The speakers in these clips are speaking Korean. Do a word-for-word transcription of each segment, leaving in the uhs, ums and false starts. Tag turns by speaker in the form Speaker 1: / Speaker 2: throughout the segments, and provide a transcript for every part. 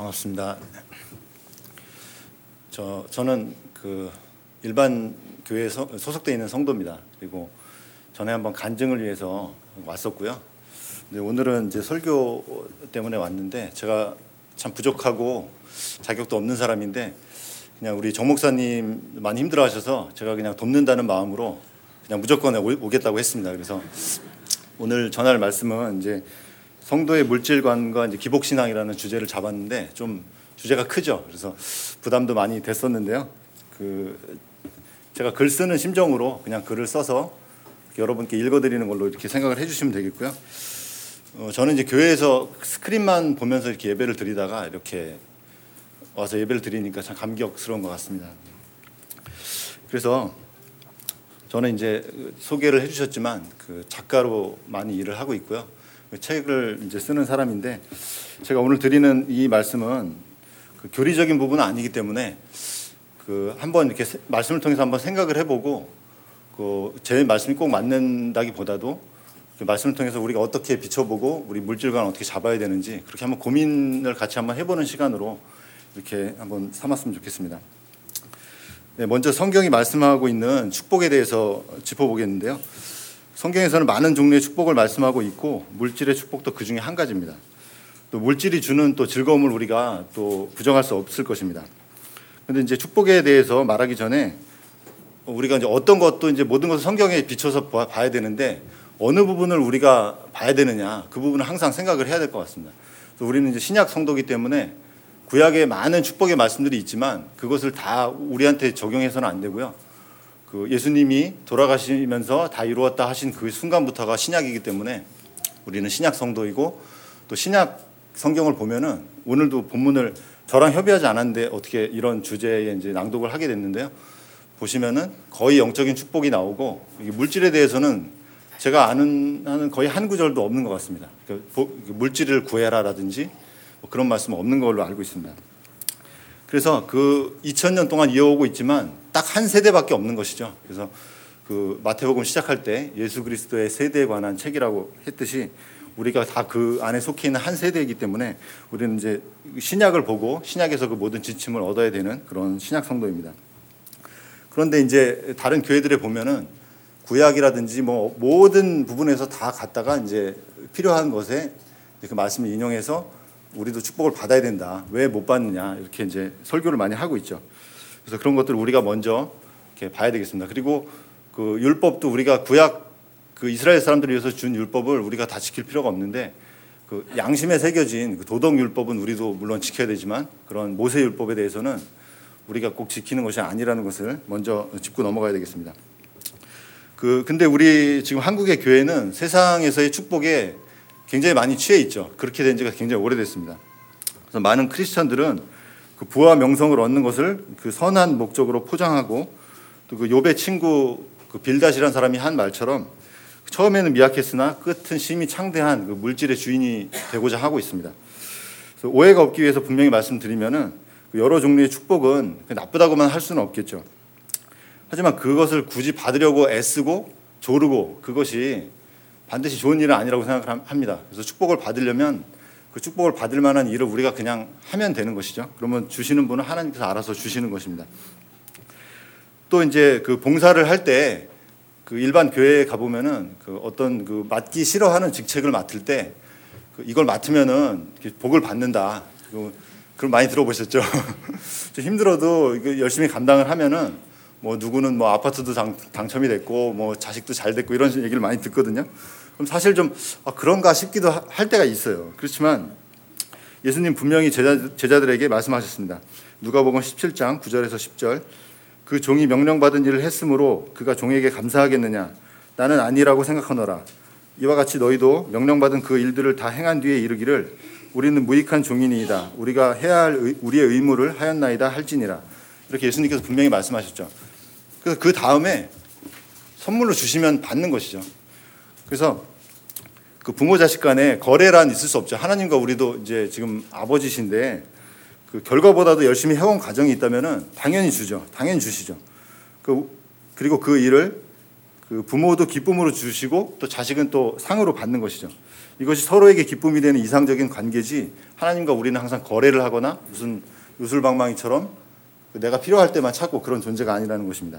Speaker 1: 반갑습니다. 저 저는 그 일반 교회에 소속되어 있는 성도입니다. 그리고 전에 한번 간증을 위해서 왔었고요. 근데 오늘은 이제 설교 때문에 왔는데 제가 참 부족하고 자격도 없는 사람인데 그냥 우리 정 목사님 많이 힘들어하셔서 제가 그냥 돕는다는 마음으로 그냥 무조건 오겠다고 했습니다. 그래서 오늘 전할 말씀은 이제 성도의 물질관과 이제 기복신앙이라는 주제를 잡았는데 좀 주제가 크죠. 그래서 부담도 많이 됐었는데요. 그 제가 글 쓰는 심정으로 그냥 글을 써서 여러분께 읽어드리는 걸로 이렇게 생각을 해주시면 되겠고요. 어, 저는 이제 교회에서 스크린만 보면서 이렇게 예배를 드리다가 이렇게 와서 예배를 드리니까 참 감격스러운 것 같습니다. 그래서 저는 이제 소개를 해주셨지만 그 작가로 많이 일을 하고 있고요. 책을 이제 쓰는 사람인데 제가 오늘 드리는 이 말씀은 그 교리적인 부분은 아니기 때문에 그 한번 이렇게 말씀을 통해서 한번 생각을 해보고 그 제 말씀이 꼭 맞는다기보다도 그 말씀을 통해서 우리가 어떻게 비춰보고 우리 물질관을 어떻게 잡아야 되는지 그렇게 한번 고민을 같이 한번 해보는 시간으로 이렇게 한번 삼았으면 좋겠습니다. 네, 먼저 성경이 말씀하고 있는 축복에 대해서 짚어보겠는데요. 성경에서는 많은 종류의 축복을 말씀하고 있고 물질의 축복도 그 중에 한 가지입니다. 또 물질이 주는 또 즐거움을 우리가 또 부정할 수 없을 것입니다. 그런데 이제 축복에 대해서 말하기 전에 우리가 이제 어떤 것도 이제 모든 것을 성경에 비춰서 봐야 되는데 어느 부분을 우리가 봐야 되느냐 그 부분을 항상 생각을 해야 될 것 같습니다. 그래서 우리는 이제 신약 성도기 때문에 구약에 많은 축복의 말씀들이 있지만 그것을 다 우리한테 적용해서는 안 되고요. 그 예수님이 돌아가시면서 다 이루었다 하신 그 순간부터가 신약이기 때문에 우리는 신약 성도이고 또 신약 성경을 보면은 오늘도 본문을 저랑 협의하지 않았는데 어떻게 이런 주제에 이제 낭독을 하게 됐는데요. 보시면은 거의 영적인 축복이 나오고 물질에 대해서는 제가 아는 하는 거의 한 구절도 없는 것 같습니다. 물질을 구해라라든지 뭐 그런 말씀은 없는 걸로 알고 있습니다. 그래서 그 이천 년 동안 이어오고 있지만 딱 한 세대밖에 없는 것이죠. 그래서 그 마태복음 시작할 때 예수 그리스도의 세대에 관한 책이라고 했듯이 우리가 다 그 안에 속해 있는 한 세대이기 때문에 우리는 이제 신약을 보고 신약에서 그 모든 지침을 얻어야 되는 그런 신약 성도입니다. 그런데 이제 다른 교회들에 보면은 구약이라든지 뭐 모든 부분에서 다 갖다가 이제 필요한 것에 그 말씀을 인용해서 우리도 축복을 받아야 된다. 왜 못 받느냐 이렇게 이제 설교를 많이 하고 있죠. 그래서 그런 것들을 우리가 먼저 이렇게 봐야 되겠습니다. 그리고 그 율법도 우리가 구약 그 이스라엘 사람들을 위해서 준 율법을 우리가 다 지킬 필요가 없는데 그 양심에 새겨진 그 도덕 율법은 우리도 물론 지켜야 되지만 그런 모세 율법에 대해서는 우리가 꼭 지키는 것이 아니라는 것을 먼저 짚고 넘어가야 되겠습니다. 그 근데 우리 지금 한국의 교회는 세상에서의 축복에 굉장히 많이 취해 있죠. 그렇게 된 지가 굉장히 오래됐습니다. 그래서 많은 크리스천들은 그 부와 명성을 얻는 것을 그 선한 목적으로 포장하고 또 그 욥의 친구 그 빌닷이라는 사람이 한 말처럼 처음에는 미약했으나 끝은 심히 창대한 그 물질의 주인이 되고자 하고 있습니다. 그래서 오해가 없기 위해서 분명히 말씀드리면은 여러 종류의 축복은 나쁘다고만 할 수는 없겠죠. 하지만 그것을 굳이 받으려고 애쓰고 조르고 그것이 반드시 좋은 일은 아니라고 생각합니다. 그래서 축복을 받으려면 그 축복을 받을 만한 일을 우리가 그냥 하면 되는 것이죠. 그러면 주시는 분은 하나님께서 알아서 주시는 것입니다. 또 이제 그 봉사를 할 때 그 일반 교회에 가보면은 그 어떤 그 맡기 싫어하는 직책을 맡을 때 그 이걸 맡으면은 복을 받는다. 그걸 많이 들어보셨죠? 좀 힘들어도 이거 열심히 감당을 하면은 뭐 누구는 뭐 아파트도 당, 당첨이 됐고 뭐 자식도 잘 됐고 이런 얘기를 많이 듣거든요. 그럼 사실 좀 아, 그런가 싶기도 하, 할 때가 있어요. 그렇지만 예수님 분명히 제자, 제자들에게 말씀하셨습니다. 누가복음 십칠 장 구 절에서 십 절 그 종이 명령받은 일을 했으므로 그가 종에게 감사하겠느냐 나는 아니라고 생각하노라. 이와 같이 너희도 명령받은 그 일들을 다 행한 뒤에 이르기를 우리는 무익한 종이니이다. 우리가 해야 할 의, 우리의 의무를 하였나이다 할지니라. 이렇게 예수님께서 분명히 말씀하셨죠. 그래서 그 다음에 선물로 주시면 받는 것이죠. 그래서 그 부모 자식 간에 거래란 있을 수 없죠. 하나님과 우리도 이제 지금 아버지신데 그 결과보다도 열심히 해온 과정이 있다면은 당연히 주죠. 당연히 주시죠. 그 그리고 그 일을 그 부모도 기쁨으로 주시고 또 자식은 또 상으로 받는 것이죠. 이것이 서로에게 기쁨이 되는 이상적인 관계지 하나님과 우리는 항상 거래를 하거나 무슨 요술방망이처럼 내가 필요할 때만 찾고 그런 존재가 아니라는 것입니다.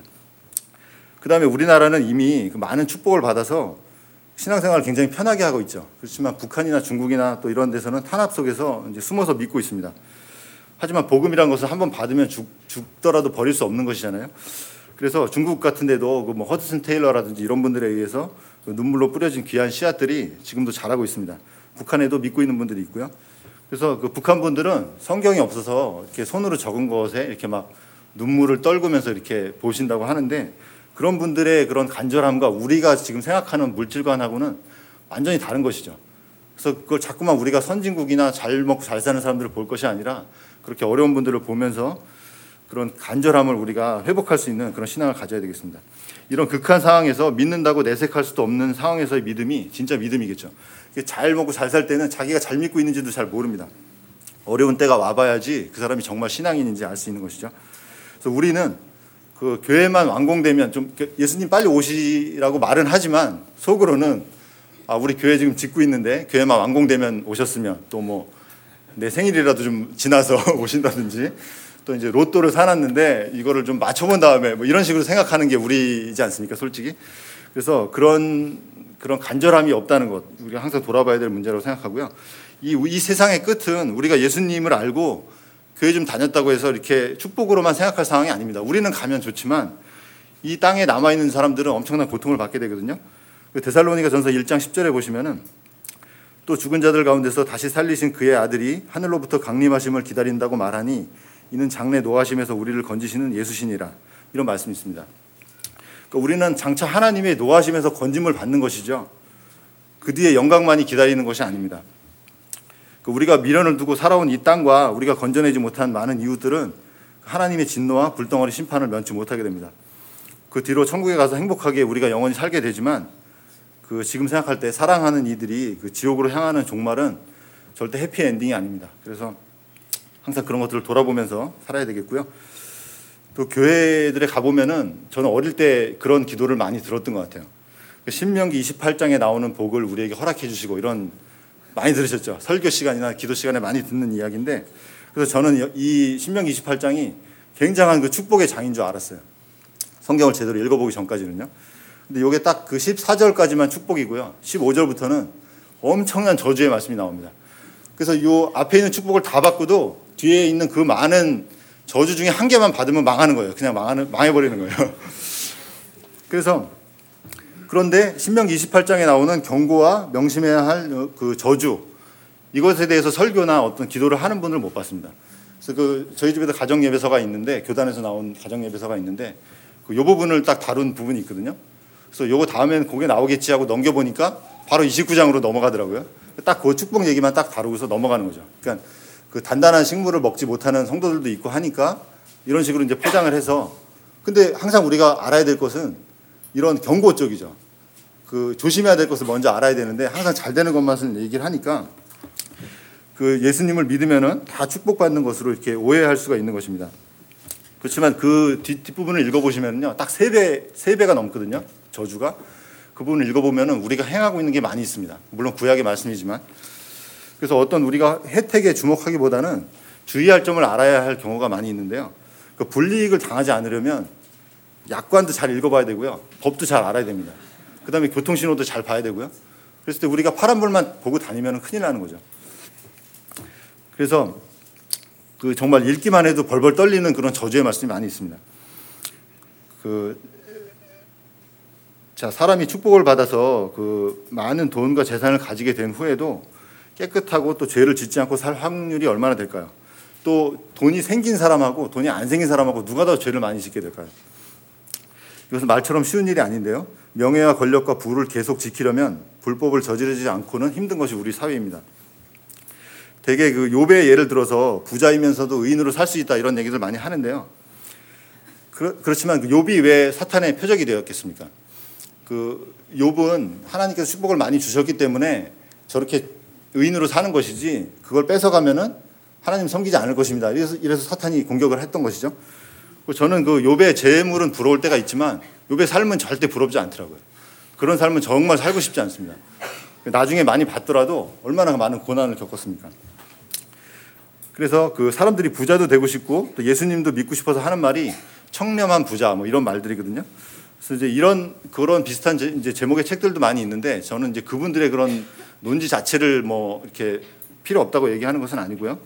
Speaker 1: 그 다음에 우리나라는 이미 많은 축복을 받아서 신앙생활을 굉장히 편하게 하고 있죠. 그렇지만 북한이나 중국이나 또 이런 데서는 탄압 속에서 이제 숨어서 믿고 있습니다. 하지만 복음이란 것을 한번 받으면 죽, 죽더라도 버릴 수 없는 것이잖아요. 그래서 중국 같은 데도 그 뭐 허드슨 테일러라든지 이런 분들에 의해서 그 눈물로 뿌려진 귀한 씨앗들이 지금도 자라고 있습니다. 북한에도 믿고 있는 분들이 있고요. 그래서 그 북한 분들은 성경이 없어서 이렇게 손으로 적은 것에 이렇게 막 눈물을 떨구면서 이렇게 보신다고 하는데 그런 분들의 그런 간절함과 우리가 지금 생각하는 물질관하고는 완전히 다른 것이죠. 그래서 그걸 자꾸만 우리가 선진국이나 잘 먹고 잘 사는 사람들을 볼 것이 아니라 그렇게 어려운 분들을 보면서 그런 간절함을 우리가 회복할 수 있는 그런 신앙을 가져야 되겠습니다. 이런 극한 상황에서 믿는다고 내색할 수도 없는 상황에서의 믿음이 진짜 믿음이겠죠. 잘 먹고 잘 살 때는 자기가 잘 믿고 있는지도 잘 모릅니다. 어려운 때가 와봐야지 그 사람이 정말 신앙인인지 알 수 있는 것이죠. 그래서 우리는 그 교회만 완공되면 좀 예수님 빨리 오시라고 말은 하지만 속으로는 아 우리 교회 지금 짓고 있는데 교회만 완공되면 오셨으면 또 뭐 내 생일이라도 좀 지나서 오신다든지 또 이제 로또를 사놨는데 이거를 좀 맞춰본 다음에 뭐 이런 식으로 생각하는 게 우리이지 않습니까, 솔직히. 그래서 그런 그런 간절함이 없다는 것 우리가 항상 돌아봐야 될 문제라고 생각하고요. 이, 이 세상의 끝은 우리가 예수님을 알고 교회 좀 다녔다고 해서 이렇게 축복으로만 생각할 상황이 아닙니다. 우리는 가면 좋지만 이 땅에 남아있는 사람들은 엄청난 고통을 받게 되거든요. 데살로니가전서 일 장 십 절에 보시면은 또 죽은 자들 가운데서 다시 살리신 그의 아들이 하늘로부터 강림하심을 기다린다고 말하니 이는 장래 노하심에서 우리를 건지시는 예수시니라 이런 말씀이 있습니다. 그러니까 우리는 장차 하나님의 노하심에서 건짐을 받는 것이죠. 그 뒤에 영광만이 기다리는 것이 아닙니다. 우리가 미련을 두고 살아온 이 땅과 우리가 건져내지 못한 많은 이웃들은 하나님의 진노와 불덩어리 심판을 면치 못하게 됩니다. 그 뒤로 천국에 가서 행복하게 우리가 영원히 살게 되지만 그 지금 생각할 때 사랑하는 이들이 그 지옥으로 향하는 종말은 절대 해피엔딩이 아닙니다. 그래서 항상 그런 것들을 돌아보면서 살아야 되겠고요. 또 교회들에 가보면은 저는 어릴 때 그런 기도를 많이 들었던 것 같아요. 신명기 이십팔 장에 나오는 복을 우리에게 허락해 주시고 이런 많이 들으셨죠? 설교 시간이나 기도 시간에 많이 듣는 이야기인데 그래서 저는 이 신명기 이십팔 장이 굉장한 그 축복의 장인 줄 알았어요. 성경을 제대로 읽어보기 전까지는요. 근데 이게 딱 그 십사 절까지만 축복이고요. 십오 절부터는 엄청난 저주의 말씀이 나옵니다. 그래서 이 앞에 있는 축복을 다 받고도 뒤에 있는 그 많은 저주 중에 한 개만 받으면 망하는 거예요. 그냥 망하는, 망해버리는 거예요. 그래서 그런데 신명기 이십팔 장에 나오는 경고와 명심해야 할 그 저주 이것에 대해서 설교나 어떤 기도를 하는 분을 못 봤습니다. 그래서 그 저희 집에도 가정 예배서가 있는데 교단에서 나온 가정 예배서가 있는데 그 요 부분을 딱 다룬 부분이 있거든요. 그래서 요거 다음엔 그게 나오겠지 하고 넘겨보니까 바로 이십구 장으로 넘어가더라고요. 딱 그 축복 얘기만 딱 다루고서 넘어가는 거죠. 그러니까 그 단단한 식물을 먹지 못하는 성도들도 있고 하니까 이런 식으로 이제 포장을 해서 근데 항상 우리가 알아야 될 것은 이런 경고 쪽이죠. 그 조심해야 될 것을 먼저 알아야 되는데 항상 잘 되는 것만 얘기를 하니까 그 예수님을 믿으면은 다 축복받는 것으로 이렇게 오해할 수가 있는 것입니다. 그렇지만 그 뒷, 뒷부분을 읽어보시면요. 딱 세 배, 세 배가 넘거든요. 저주가. 그 부분을 읽어보면은 우리가 행하고 있는 게 많이 있습니다. 물론 구약의 말씀이지만. 그래서 어떤 우리가 혜택에 주목하기보다는 주의할 점을 알아야 할 경우가 많이 있는데요. 그 불이익을 당하지 않으려면 약관도 잘 읽어봐야 되고요. 법도 잘 알아야 됩니다. 그 다음에 교통신호도 잘 봐야 되고요. 그랬을 때 우리가 파란불만 보고 다니면 큰일 나는 거죠. 그래서 그 정말 읽기만 해도 벌벌 떨리는 그런 저주의 말씀이 많이 있습니다. 그 자, 사람이 축복을 받아서 그 많은 돈과 재산을 가지게 된 후에도 깨끗하고 또 죄를 짓지 않고 살 확률이 얼마나 될까요? 또 돈이 생긴 사람하고 돈이 안 생긴 사람하고 누가 더 죄를 많이 짓게 될까요? 이것은 말처럼 쉬운 일이 아닌데요. 명예와 권력과 부를 계속 지키려면 불법을 저지르지 않고는 힘든 것이 우리 사회입니다. 되게 그 욥의 예를 들어서 부자이면서도 의인으로 살 수 있다 이런 얘기들 많이 하는데요. 그렇, 그렇지만 그 욥이 왜 사탄의 표적이 되었겠습니까? 그 욥은 하나님께서 축복을 많이 주셨기 때문에 저렇게 의인으로 사는 것이지 그걸 뺏어가면은 하나님 섬기지 않을 것입니다. 이래서, 이래서 사탄이 공격을 했던 것이죠. 저는 그 욥의 재물은 부러울 때가 있지만 욥의 삶은 절대 부럽지 않더라고요. 그런 삶은 정말 살고 싶지 않습니다. 나중에 많이 받더라도 얼마나 많은 고난을 겪었습니까? 그래서 그 사람들이 부자도 되고 싶고 또 예수님도 믿고 싶어서 하는 말이 청렴한 부자 뭐 이런 말들이거든요. 그래서 이제 이런 그런 비슷한 제, 이제 제목의 책들도 많이 있는데 저는 이제 그분들의 그런 논지 자체를 뭐 이렇게 필요 없다고 얘기하는 것은 아니고요.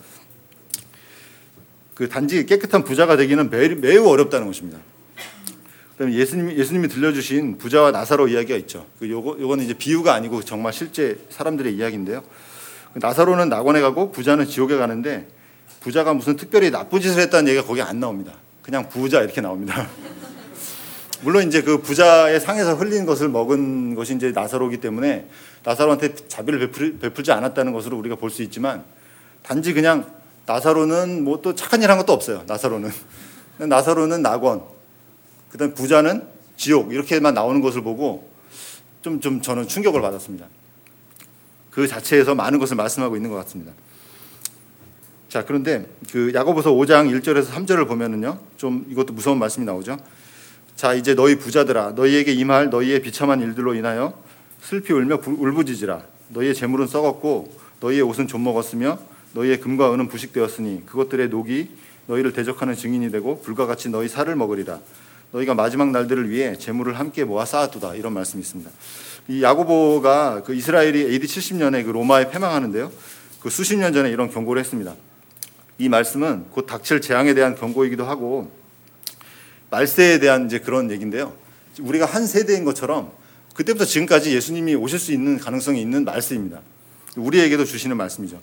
Speaker 1: 그 단지 깨끗한 부자가 되기는 매우, 매우 어렵다는 것입니다. 그다음에 예수님 예수님이 들려주신 부자와 나사로 이야기가 있죠. 그 요거 요거는 이제 비유가 아니고 정말 실제 사람들의 이야기인데요. 나사로는 낙원에 가고 부자는 지옥에 가는데 부자가 무슨 특별히 나쁜 짓을 했다는 얘기가 거기 안 나옵니다. 그냥 부자 이렇게 나옵니다. 물론 이제 그 부자의 상에서 흘린 것을 먹은 것이 이제 나사로이기 때문에 나사로한테 자비를 베풀, 베풀지 않았다는 것으로 우리가 볼 수 있지만 단지 그냥 나사로는 뭐 또 착한 일 한 것도 없어요. 나사로는 나사로는 낙원, 그다음 부자는 지옥 이렇게만 나오는 것을 보고 좀 좀 저는 충격을 받았습니다. 그 자체에서 많은 것을 말씀하고 있는 것 같습니다. 자, 그런데 그 야고보서 오 장 일 절에서 삼 절을 보면은요, 좀 이것도 무서운 말씀이 나오죠. 자, 이제 너희 부자들아, 너희에게 임할 너희의 비참한 일들로 인하여 슬피 울며 울부짖으라. 너희의 재물은 썩었고 너희의 옷은 좀 먹었으며 너희의 금과 은은 부식되었으니 그것들의 녹이 너희를 대적하는 증인이 되고 불과 같이 너희 살을 먹으리라. 너희가 마지막 날들을 위해 재물을 함께 모아 쌓았도다. 이런 말씀이 있습니다. 이 야고보가 그 이스라엘이 에이디 칠십 년에 그 로마에 패망하는데요, 그 수십 년 전에 이런 경고를 했습니다. 이 말씀은 곧 닥칠 재앙에 대한 경고이기도 하고 말세에 대한 이제 그런 얘기인데요. 우리가 한 세대인 것처럼 그때부터 지금까지 예수님이 오실 수 있는 가능성이 있는 말씀입니다. 우리에게도 주시는 말씀이죠.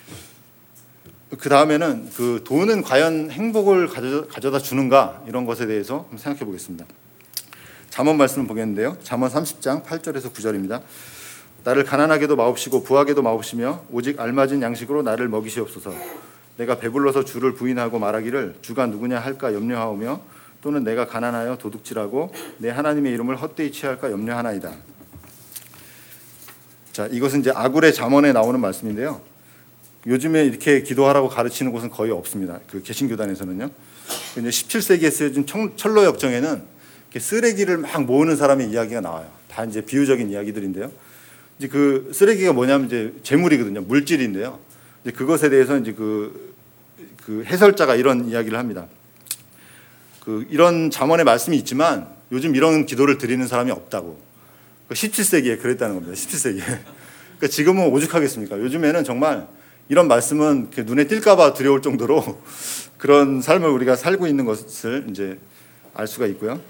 Speaker 1: 그 다음에는 그 돈은 과연 행복을 가져다 주는가 이런 것에 대해서 한번 생각해 보겠습니다. 잠언 말씀을 보겠는데요. 잠언 삼십 장 팔 절에서 구 절입니다. 나를 가난하게도 마옵시고 부하게도 마옵시며 오직 알맞은 양식으로 나를 먹이시옵소서. 내가 배불러서 주를 부인하고 말하기를 주가 누구냐 할까 염려하오며 또는 내가 가난하여 도둑질하고 내 하나님의 이름을 헛되이 취할까 염려하나이다. 자, 이것은 이제 아굴의 잠언에 나오는 말씀인데요. 요즘에 이렇게 기도하라고 가르치는 곳은 거의 없습니다. 그 개신교단에서는요. 이제 십칠 세기에 쓰여진 철로 역정에는 쓰레기를 막 모으는 사람의 이야기가 나와요. 다 이제 비유적인 이야기들인데요. 이제 그 쓰레기가 뭐냐면 이제 재물이거든요. 물질인데요. 이제 그것에 대해서 이제 그, 그 해설자가 이런 이야기를 합니다. 그 이런 잠언의 말씀이 있지만 요즘 이런 기도를 드리는 사람이 없다고. 십칠 세기에 그랬다는 겁니다. 십칠 세기에. 그러니까 지금은 오죽하겠습니까? 요즘에는 정말 이런 말씀은 눈에 띌까봐 두려울 정도로 그런 삶을 우리가 살고 있는 것을 이제 알 수가 있고요.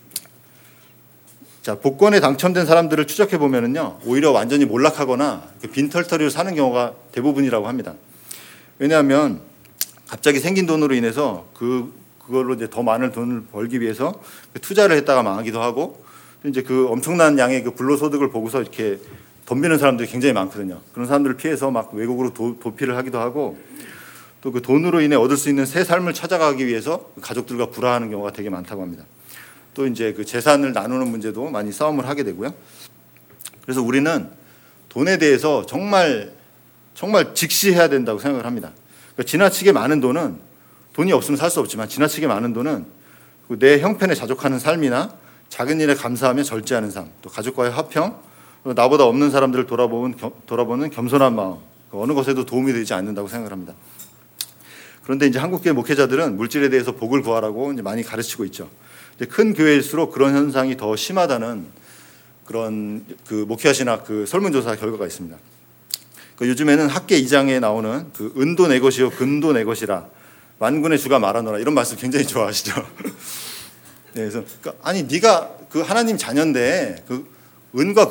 Speaker 1: 자, 복권에 당첨된 사람들을 추적해 보면은요, 오히려 완전히 몰락하거나 빈털터리로 사는 경우가 대부분이라고 합니다. 왜냐하면 갑자기 생긴 돈으로 인해서 그 그걸로 이제 더 많은 돈을 벌기 위해서 투자를 했다가 망하기도 하고, 이제 그 엄청난 양의 그 불로소득을 보고서 이렇게 덤비는 사람들이 굉장히 많거든요. 그런 사람들을 피해서 막 외국으로 도, 도피를 하기도 하고, 또 그 돈으로 인해 얻을 수 있는 새 삶을 찾아가기 위해서 가족들과 불화하는 경우가 되게 많다고 합니다. 또 이제 그 재산을 나누는 문제도 많이 싸움을 하게 되고요. 그래서 우리는 돈에 대해서 정말 정말 직시해야 된다고 생각을 합니다. 그러니까 지나치게 많은 돈은, 돈이 없으면 살 수 없지만 지나치게 많은 돈은 내 형편에 자족하는 삶이나 작은 일에 감사하며 절제하는 삶, 또 가족과의 화평, 나보다 없는 사람들을 돌아보는, 돌아보는 겸손한 마음, 어느 것에도 도움이 되지 않는다고 생각을 합니다. 그런데 이제 한국교회 목회자들은 물질에 대해서 복을 구하라고 이제 많이 가르치고 있죠. 큰 교회일수록 그런 현상이 더 심하다는 그런 그 목회하시나 그 설문조사 결과가 있습니다. 그 요즘에는 학계 이 장에 나오는 그 은도 내 것이요 금도 내 것이라 만군의 주가 말하노라, 이런 말씀 굉장히 좋아하시죠. 네, 그래서 그러니까 아니 네가 그 하나님 자녀인데 그 은과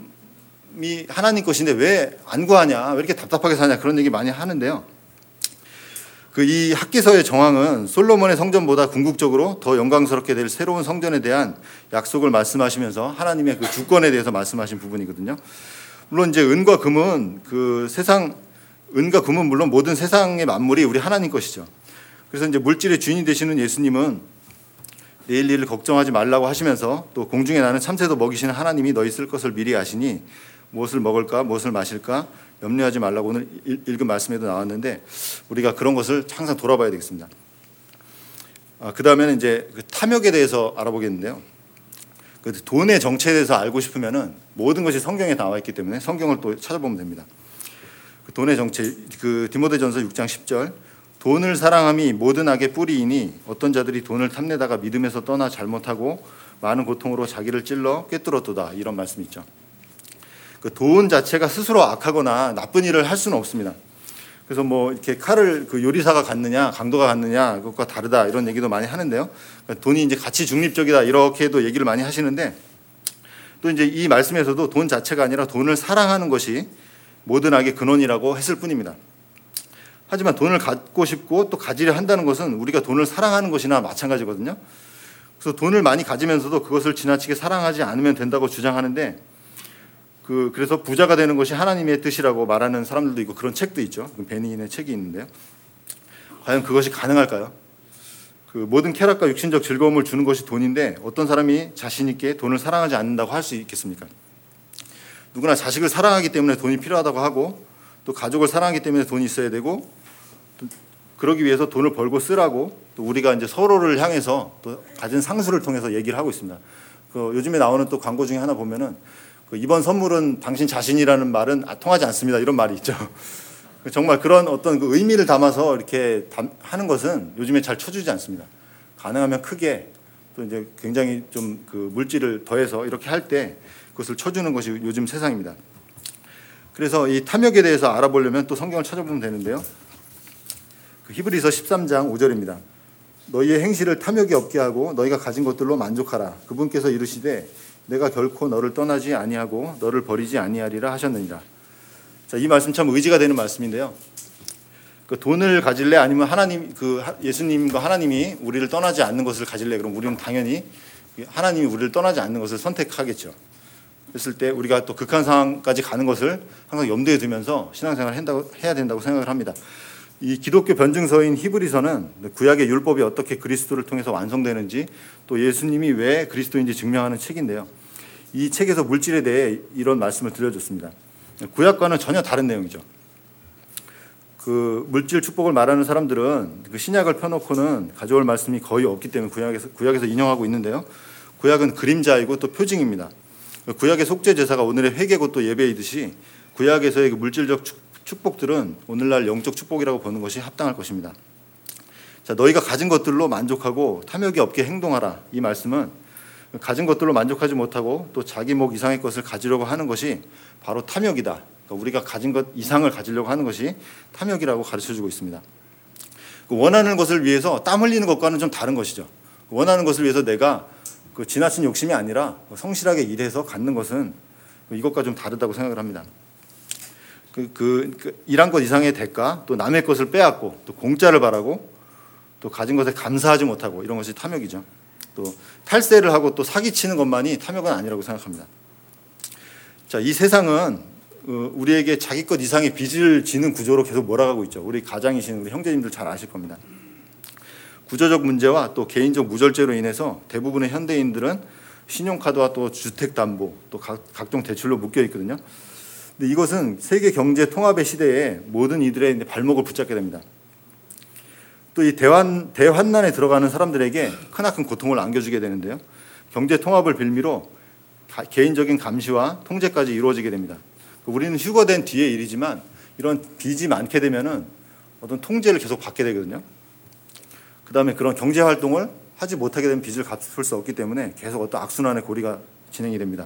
Speaker 1: 금이 하나님 것인데 왜 안 구하냐, 왜 이렇게 답답하게 사냐, 그런 얘기 많이 하는데요. 그 이 학계서의 정황은 솔로몬의 성전보다 궁극적으로 더 영광스럽게 될 새로운 성전에 대한 약속을 말씀하시면서 하나님의 그 주권에 대해서 말씀하신 부분이거든요. 물론 이제 은과 금은 그 세상, 은과 금은 물론 모든 세상의 만물이 우리 하나님 것이죠. 그래서 이제 물질의 주인이 되시는 예수님은 내일 일을 걱정하지 말라고 하시면서 또 공중에 나는 참새도 먹이시는 하나님이 너희 쓸 것을 미리 아시니 무엇을 먹을까 무엇을 마실까 염려하지 말라고 오늘 읽은 말씀에도 나왔는데, 우리가 그런 것을 항상 돌아봐야 되겠습니다. 아, 그 다음에는 이제 그 탐욕에 대해서 알아보겠는데요. 그 돈의 정체에 대해서 알고 싶으면은 모든 것이 성경에 나와 있기 때문에 성경을 또 찾아보면 됩니다. 그 돈의 정체, 그 디모데전서 육 장 십 절, 돈을 사랑함이 모든 악의 뿌리이니 어떤 자들이 돈을 탐내다가 믿음에서 떠나 잘못하고 많은 고통으로 자기를 찔러 꿰뚫었도다. 이런 말씀이 있죠. 그 돈 자체가 스스로 악하거나 나쁜 일을 할 수는 없습니다. 그래서 뭐 이렇게 칼을 그 요리사가 갖느냐, 강도가 갖느냐, 그것과 다르다 이런 얘기도 많이 하는데요. 그러니까 돈이 이제 가치 중립적이다 이렇게도 얘기를 많이 하시는데, 또 이제 이 말씀에서도 돈 자체가 아니라 돈을 사랑하는 것이 모든 악의 근원이라고 했을 뿐입니다. 하지만 돈을 갖고 싶고 또 가지려 한다는 것은 우리가 돈을 사랑하는 것이나 마찬가지거든요. 그래서 돈을 많이 가지면서도 그것을 지나치게 사랑하지 않으면 된다고 주장하는데, 그 그래서 부자가 되는 것이 하나님의 뜻이라고 말하는 사람들도 있고 그런 책도 있죠. 베니인의 책이 있는데요. 과연 그것이 가능할까요? 그 모든 쾌락과 육신적 즐거움을 주는 것이 돈인데 어떤 사람이 자신 있게 돈을 사랑하지 않는다고 할 수 있겠습니까? 누구나 자식을 사랑하기 때문에 돈이 필요하다고 하고, 또 가족을 사랑하기 때문에 돈이 있어야 되고, 또 그러기 위해서 돈을 벌고 쓰라고 또 우리가 이제 서로를 향해서 또 가진 상수를 통해서 얘기를 하고 있습니다. 그 요즘에 나오는 또 광고 중에 하나 보면은 그 이번 선물은 당신 자신이라는 말은 통하지 않습니다. 이런 말이 있죠. 정말 그런 어떤 그 의미를 담아서 이렇게 하는 것은 요즘에 잘 쳐주지 않습니다. 가능하면 크게 또 이제 굉장히 좀 그 물질을 더해서 이렇게 할 때 그것을 쳐주는 것이 요즘 세상입니다. 그래서 이 탐욕에 대해서 알아보려면 또 성경을 찾아보면 되는데요. 그 히브리서 십삼 장 오 절입니다. 너희의 행실을 탐욕이 없게 하고 너희가 가진 것들로 만족하라. 그분께서 이르시되 내가 결코 너를 떠나지 아니하고 너를 버리지 아니하리라 하셨느니라. 자, 이 말씀 참 의지가 되는 말씀인데요. 그 돈을 가질래 아니면 하나님 그 예수님과 하나님이 우리를 떠나지 않는 것을 가질래? 그럼 우리는 당연히 하나님이 우리를 떠나지 않는 것을 선택하겠죠. 그랬을 때 우리가 또 극한 상황까지 가는 것을 항상 염두에 두면서 신앙생활을 한다고, 해야 된다고 생각을 합니다. 이 기독교 변증서인 히브리서는 구약의 율법이 어떻게 그리스도를 통해서 완성되는지, 또 예수님이 왜 그리스도인지 증명하는 책인데요. 이 책에서 물질에 대해 이런 말씀을 들려줬습니다. 구약과는 전혀 다른 내용이죠. 그 물질 축복을 말하는 사람들은 그 신약을 펴놓고는 가져올 말씀이 거의 없기 때문에 구약에서, 구약에서 인용하고 있는데요. 구약은 그림자이고 또 표징입니다. 구약의 속죄 제사가 오늘의 회개고 또 예배이듯이 구약에서의 그 물질적 축복들은 오늘날 영적 축복이라고 보는 것이 합당할 것입니다. 자, 너희가 가진 것들로 만족하고 탐욕이 없게 행동하라. 이 말씀은 가진 것들로 만족하지 못하고 또 자기 목 이상의 것을 가지려고 하는 것이 바로 탐욕이다. 그러니까 우리가 가진 것 이상을 가지려고 하는 것이 탐욕이라고 가르쳐주고 있습니다. 원하는 것을 위해서 땀 흘리는 것과는 좀 다른 것이죠. 원하는 것을 위해서 내가 그 지나친 욕심이 아니라 성실하게 일해서 갖는 것은 이것과 좀 다르다고 생각을 합니다. 그, 그, 그 일한 것 이상의 대가, 또 남의 것을 빼앗고, 또 공짜를 바라고, 또 가진 것에 감사하지 못하고, 이런 것이 탐욕이죠. 또 탈세를 하고 또 사기치는 것만이 탐욕은 아니라고 생각합니다. 자, 이 세상은 우리에게 자기 것 이상의 빚을 지는 구조로 계속 몰아가고 있죠. 우리 가장이신 우리 형제님들 잘 아실 겁니다. 구조적 문제와 또 개인적 무절제로 인해서 대부분의 현대인들은 신용카드와 또 주택담보, 또 각, 각종 대출로 묶여 있거든요. 근데 이것은 세계 경제 통합의 시대에 모든 이들의 발목을 붙잡게 됩니다. 또 이 대환, 대환난에 들어가는 사람들에게 크나큰 고통을 안겨주게 되는데요. 경제 통합을 빌미로 가, 개인적인 감시와 통제까지 이루어지게 됩니다. 우리는 휴거된 뒤의 일이지만 이런 빚이 많게 되면은 어떤 통제를 계속 받게 되거든요. 그 다음에 그런 경제 활동을 하지 못하게 되면 빚을 갚을 수 없기 때문에 계속 어떤 악순환의 고리가 진행이 됩니다.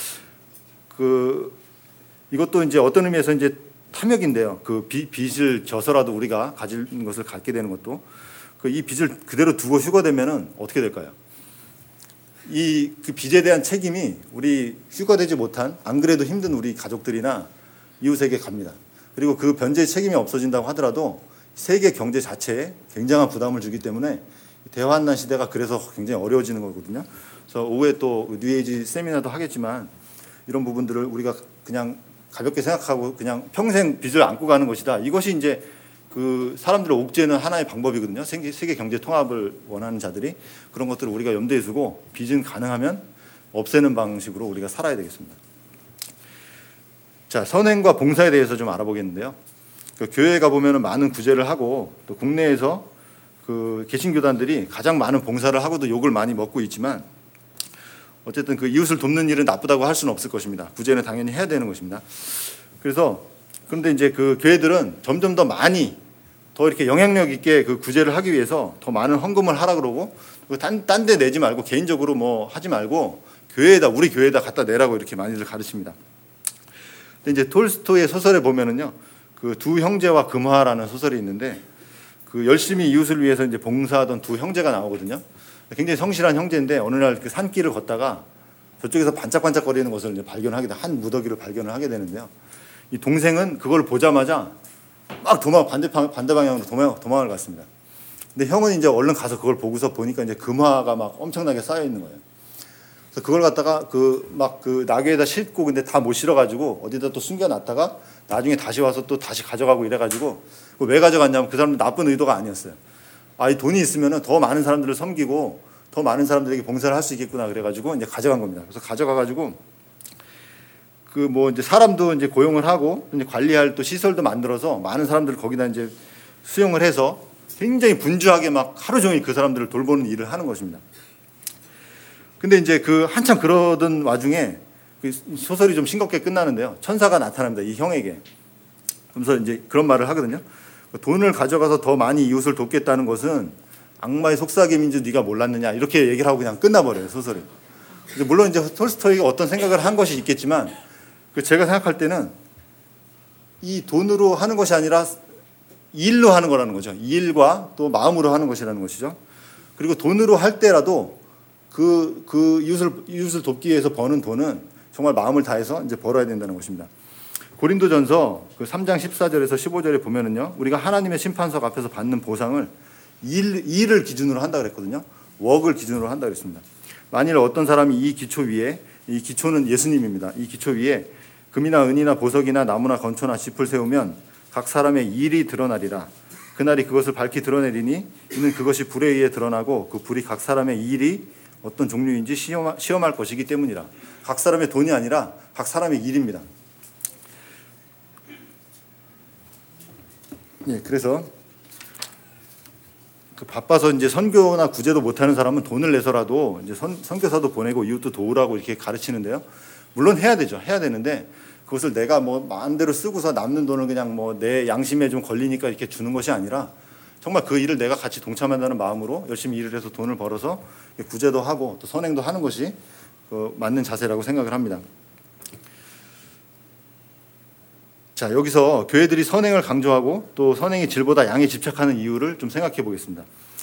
Speaker 1: 그 이것도 이제 어떤 의미에서 이제 탐욕인데요. 그 빚, 빚을 져서라도 우리가 가진 것을 갖게 되는 것도 그 이 빚을 그대로 두고 휴거되면은 어떻게 될까요? 이 그 빚에 대한 책임이 우리 휴거되지 못한 안 그래도 힘든 우리 가족들이나 이웃에게 갑니다. 그리고 그 변제의 책임이 없어진다고 하더라도 세계 경제 자체에 굉장한 부담을 주기 때문에 대환난 시대가 그래서 굉장히 어려워지는 거거든요. 그래서 오후에 또 뉴에이지 세미나도 하겠지만 이런 부분들을 우리가 그냥 가볍게 생각하고 그냥 평생 빚을 안고 가는 것이다. 이것이 이제 그 사람들을 옥죄는 하나의 방법이거든요. 세계, 세계 경제 통합을 원하는 자들이 그런 것들을 우리가 염두에 두고 빚은 가능하면 없애는 방식으로 우리가 살아야 되겠습니다. 자, 선행과 봉사에 대해서 좀 알아보겠는데요. 그 교회에 가보면 많은 구제를 하고 또 국내에서 그 개신교단들이 가장 많은 봉사를 하고도 욕을 많이 먹고 있지만 어쨌든 그 이웃을 돕는 일은 나쁘다고 할 수는 없을 것입니다. 구제는 당연히 해야 되는 것입니다. 그래서 그런데 이제 그 교회들은 점점 더 많이 더 이렇게 영향력 있게 그 구제를 하기 위해서 더 많은 헌금을 하라 그러고 딴 데 내지 말고 개인적으로 뭐 하지 말고 교회에다 우리 교회에다 갖다 내라고 이렇게 많이들 가르칩니다. 근데 이제 톨스토이의 소설에 보면은요, 그 두 형제와 금화라는 소설이 있는데 그 열심히 이웃을 위해서 이제 봉사하던 두 형제가 나오거든요. 굉장히 성실한 형제인데 어느 날 그 산길을 걷다가 저쪽에서 반짝반짝거리는 것을 이제 발견하게 돼, 한 무더기를 발견을 하게 되는데요. 이 동생은 그걸 보자마자 막 도망 반대 반대 방향으로 도망 도망을 갔습니다. 근데 형은 이제 얼른 가서 그걸 보고서 보니까 이제 금화가 막 엄청나게 쌓여 있는 거예요. 그래서 그걸 갖다가 그 막 그 나귀에다 싣고 근데 다 못 실어가지고 어디다 또 숨겨놨다가 나중에 다시 와서 또 다시 가져가고 이래가지고 왜 가져갔냐면 그 사람은 나쁜 의도가 아니었어요. 아, 이 돈이 있으면은 더 많은 사람들을 섬기고 더 많은 사람들에게 봉사를 할 수 있겠구나 그래가지고 이제 가져간 겁니다. 그래서 가져가가지고 그 뭐 이제 사람도 이제 고용을 하고 이제 관리할 또 시설도 만들어서 많은 사람들을 거기다 이제 수용을 해서 굉장히 분주하게 막 하루 종일 그 사람들을 돌보는 일을 하는 것입니다. 근데 이제 그 한참 그러던 와중에 그 소설이 좀 싱겁게 끝나는데요. 천사가 나타납니다. 이 형에게. 그래서 이제 그런 말을 하거든요. 돈을 가져가서 더 많이 이웃을 돕겠다는 것은 악마의 속삭임인 줄 네가 몰랐느냐 이렇게 얘기를 하고 그냥 끝나버려요, 소설이. 물론 이제 톨스토이가 어떤 생각을 한 것이 있겠지만 제가 생각할 때는 이 돈으로 하는 것이 아니라 일로 하는 거라는 거죠. 일과 또 마음으로 하는 것이라는 것이죠. 그리고 돈으로 할 때라도 그, 그 이웃을, 이웃을 돕기 위해서 버는 돈은 정말 마음을 다해서 이제 벌어야 된다는 것입니다. 고린도전서 그 삼 장 십사 절에서 십오 절에 보면은요, 우리가 하나님의 심판석 앞에서 받는 보상을 일, 일을 기준으로 한다 그랬거든요. 웍을 기준으로 한다 그랬습니다. 만일 어떤 사람이 이 기초 위에, 이 기초는 예수님입니다. 이 기초 위에 금이나 은이나 보석이나 나무나 건초나 짚을 세우면 각 사람의 일이 드러나리라. 그날이 그것을 밝히 드러내리니 이는 그것이 불에 의해 드러나고 그 불이 각 사람의 일이 어떤 종류인지 시험, 시험할 것이기 때문이라. 각 사람의 돈이 아니라 각 사람의 일입니다. 예, 그래서 그 바빠서 이제 선교나 구제도 못하는 사람은 돈을 내서라도 이제 선, 선교사도 보내고 이웃도 도우라고 이렇게 가르치는데요. 물론 해야 되죠. 해야 되는데 그것을 내가 뭐 마음대로 쓰고서 남는 돈을 그냥 뭐 내 양심에 좀 걸리니까 이렇게 주는 것이 아니라 정말 그 일을 내가 같이 동참한다는 마음으로 열심히 일을 해서 돈을 벌어서 구제도 하고 또 선행도 하는 것이 그 맞는 자세라고 생각을 합니다. 자, 여기서 교회들이 선행을 강조하고 또 선행의 질보다 양에 집착하는 이유를 좀 생각해 보겠습니다.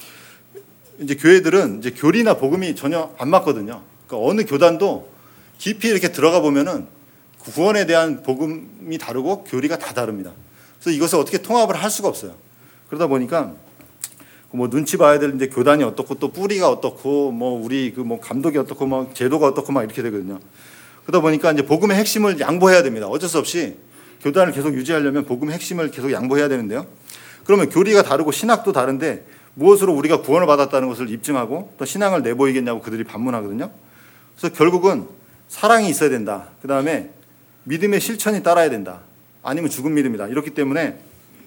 Speaker 1: 이제 교회들은 이제 교리나 복음이 전혀 안 맞거든요. 그러니까 어느 교단도 깊이 이렇게 들어가 보면은 구원에 대한 복음이 다르고 교리가 다 다릅니다. 그래서 이것을 어떻게 통합을 할 수가 없어요. 그러다 보니까 뭐 눈치 봐야 될 이제 교단이 어떻고 또 뿌리가 어떻고 뭐 우리 그 뭐 감독이 어떻고 뭐 제도가 어떻고 막 이렇게 되거든요. 그러다 보니까 이제 복음의 핵심을 양보해야 됩니다. 어쩔 수 없이 교단을 계속 유지하려면 복음의 핵심을 계속 양보해야 되는데요. 그러면 교리가 다르고 신학도 다른데 무엇으로 우리가 구원을 받았다는 것을 입증하고 또 신앙을 내보이겠냐고 그들이 반문하거든요. 그래서 결국은 사랑이 있어야 된다. 그 다음에 믿음의 실천이 따라야 된다. 아니면 죽은 믿음이다. 이렇기 때문에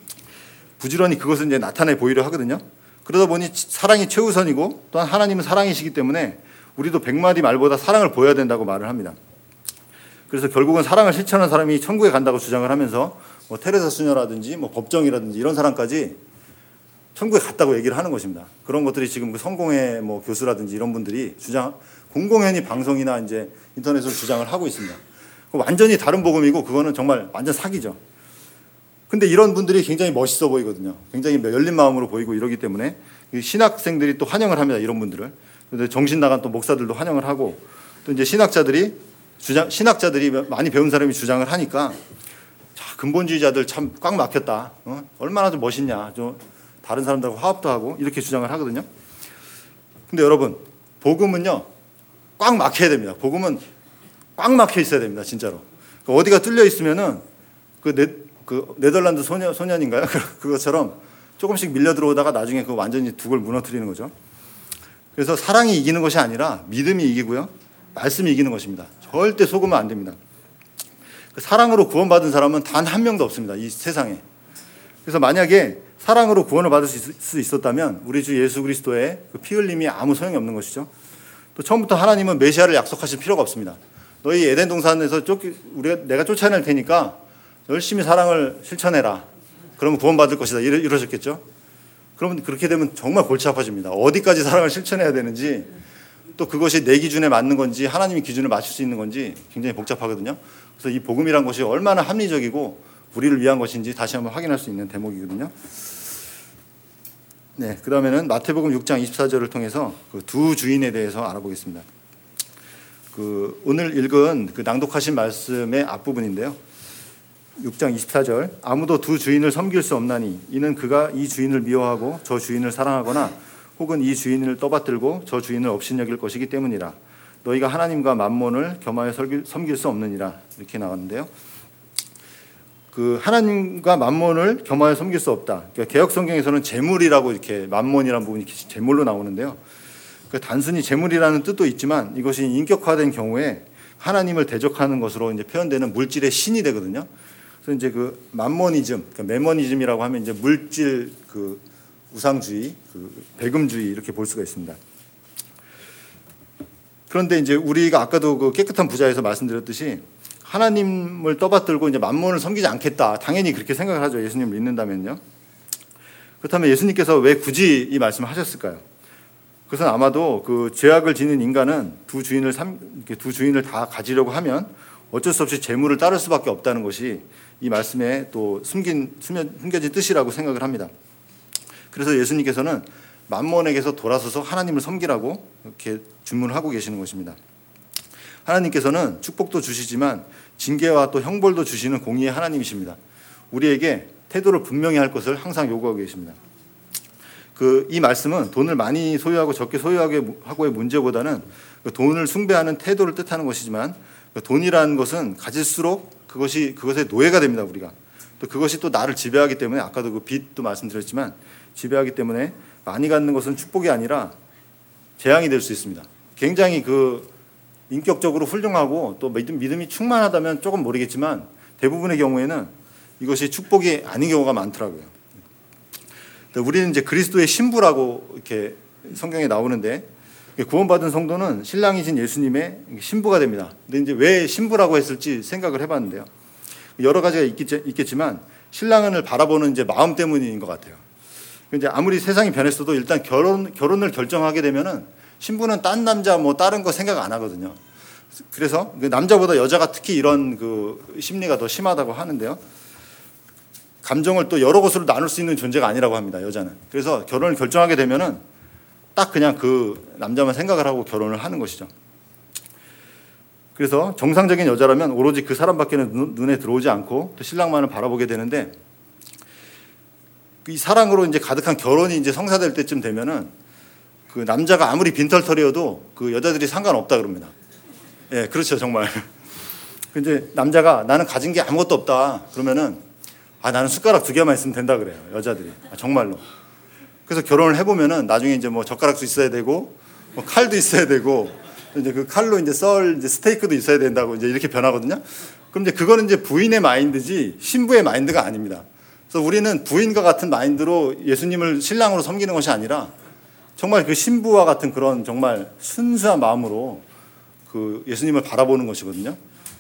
Speaker 1: 부지런히 그것을 이제 나타내 보이려 하거든요. 그러다 보니 사랑이 최우선이고 또한 하나님은 사랑이시기 때문에 우리도 백마디 말보다 사랑을 보여야 된다고 말을 합니다. 그래서 결국은 사랑을 실천하는 사람이 천국에 간다고 주장을 하면서 뭐 테레사 수녀라든지 뭐 법정이라든지 이런 사람까지 천국에 갔다고 얘기를 하는 것입니다. 그런 것들이 지금 그 성공회 뭐 교수라든지 이런 분들이 주장 공공연히 방송이나 이제 인터넷으로 주장을 하고 있습니다. 완전히 다른 복음이고 그거는 정말 완전 사기죠. 근데 이런 분들이 굉장히 멋있어 보이거든요. 굉장히 열린 마음으로 보이고 이러기 때문에 신학생들이 또 환영을 합니다. 이런 분들을. 정신 나간 또 목사들도 환영을 하고 또 이제 신학자들이 주장 신학자들이 많이 배운 사람이 주장을 하니까 자, 근본주의자들 참 꽉 막혔다. 어? 얼마나 좀 멋있냐. 좀 다른 사람들하고 화합도 하고 이렇게 주장을 하거든요. 근데 여러분 복음은요 꽉 막혀야 됩니다. 복음은 꽉 막혀 있어야 됩니다. 진짜로. 어디가 뚫려 있으면은 그, 네, 그 네덜란드 소년, 소년인가요? 그것처럼 조금씩 밀려 들어오다가 나중에 그 완전히 둑을 무너뜨리는 거죠. 그래서 사랑이 이기는 것이 아니라 믿음이 이기고요. 말씀이 이기는 것입니다. 절대 속으면 안 됩니다. 사랑으로 구원받은 사람은 단 한 명도 없습니다. 이 세상에. 그래서 만약에 사랑으로 구원을 받을 수 있었다면 우리 주 예수 그리스도의 그 피 흘림이 아무 소용이 없는 것이죠. 또 처음부터 하나님은 메시아를 약속하실 필요가 없습니다. 너희 에덴 동산에서 쫓 우리가 내가 쫓아낼 테니까 열심히 사랑을 실천해라. 그러면 구원받을 것이다. 이러, 이러셨겠죠. 그러면 그렇게 되면 정말 골치 아파집니다. 어디까지 사랑을 실천해야 되는지, 또 그것이 내 기준에 맞는 건지 하나님의 기준을 맞출 수 있는 건지 굉장히 복잡하거든요. 그래서 이 복음이란 것이 얼마나 합리적이고 우리를 위한 것인지 다시 한번 확인할 수 있는 대목이거든요. 네, 그 다음에는 마태복음 육 장 이십사 절을 통해서 그 두 주인에 대해서 알아보겠습니다. 그 오늘 읽은 그 낭독하신 말씀의 앞부분인데요. 육 장 이십사 절, 아무도 두 주인을 섬길 수 없나니 이는 그가 이 주인을 미워하고 저 주인을 사랑하거나 혹은 이 주인을 떠받들고 저 주인을 업신여길 것이기 때문이라. 너희가 하나님과 만몬을 겸하여 섬길 수 없느니라. 이렇게 나왔는데요. 그 하나님과 만몬을 겸하여 섬길 수 없다. 그러니까 개역 성경에서는 재물이라고 이렇게 만몬이라는 부분이 재물로 나오는데요. 그러니까 단순히 재물이라는 뜻도 있지만 이것이 인격화된 경우에 하나님을 대적하는 것으로 이제 표현되는 물질의 신이 되거든요. 그래서 이제 그 만모니즘, 그러니까 메모니즘이라고 하면 이제 물질 그 우상주의, 그 배금주의 이렇게 볼 수가 있습니다. 그런데 이제 우리가 아까도 그 깨끗한 부자에서 말씀드렸듯이 하나님을 떠받들고 이제 만몬을 섬기지 않겠다. 당연히 그렇게 생각을 하죠. 예수님을 믿는다면요. 그렇다면 예수님께서 왜 굳이 이 말씀을 하셨을까요? 그것은 아마도 그 죄악을 지닌 인간은 두 주인을 삼, 두 주인을 다 가지려고 하면 어쩔 수 없이 재물을 따를 수밖에 없다는 것이 이 말씀에 또 숨긴 숨겨진 뜻이라고 생각을 합니다. 그래서 예수님께서는 만몬에게서 돌아서서 하나님을 섬기라고 이렇게 주문을 하고 계시는 것입니다. 하나님께서는 축복도 주시지만 징계와 또 형벌도 주시는 공의의 하나님이십니다. 우리에게 태도를 분명히 할 것을 항상 요구하고 계십니다. 그 이 말씀은 돈을 많이 소유하고 적게 소유하고의 문제보다는 돈을 숭배하는 태도를 뜻하는 것이지만 돈이라는 것은 가질수록 그것이 그것의 노예가 됩니다. 우리가 또 그것이 또 나를 지배하기 때문에 아까도 그 빚도 말씀드렸지만 지배하기 때문에 많이 갖는 것은 축복이 아니라 재앙이 될 수 있습니다. 굉장히 그 인격적으로 훌륭하고 또 믿음이 충만하다면 조금 모르겠지만 대부분의 경우에는 이것이 축복이 아닌 경우가 많더라고요. 우리는 이제 그리스도의 신부라고 이렇게 성경에 나오는데 구원받은 성도는 신랑이신 예수님의 신부가 됩니다. 근데 이제 왜 신부라고 했을지 생각을 해봤는데요. 여러 가지가 있겠지만 신랑을 바라보는 이제 마음 때문인 것 같아요. 이제 아무리 세상이 변했어도 일단 결혼 결혼을 결정하게 되면은 신부는 딴 남자 뭐 다른 거 생각 안 하거든요. 그래서 남자보다 여자가 특히 이런 그 심리가 더 심하다고 하는데요. 감정을 또 여러 곳으로 나눌 수 있는 존재가 아니라고 합니다. 여자는. 그래서 결혼을 결정하게 되면은 딱 그냥 그 남자만 생각을 하고 결혼을 하는 것이죠. 그래서 정상적인 여자라면 오로지 그 사람밖에는 눈에 들어오지 않고 또 신랑만을 바라보게 되는데 이 사랑으로 이제 가득한 결혼이 이제 성사될 때쯤 되면은 그 남자가 아무리 빈털털이어도 그 여자들이 상관없다 그럽니다. 예, 그렇죠, 정말. 근데 남자가 나는 가진 게 아무것도 없다 그러면은 아 나는 숟가락 두 개만 있으면 된다 그래요, 여자들이. 아, 정말로. 그래서 결혼을 해보면은 나중에 이제 뭐 젓가락도 있어야 되고 뭐 칼도 있어야 되고 이제 그 칼로 이제 썰 이제 스테이크도 있어야 된다고 이제 이렇게 변하거든요. 그럼 이제 그거는 이제 부인의 마인드지 신부의 마인드가 아닙니다. 그래서 우리는 부인과 같은 마인드로 예수님을 신랑으로 섬기는 것이 아니라 정말 그 신부와 같은 그런 정말 순수한 마음으로 그 예수님을 바라보는 것이거든요.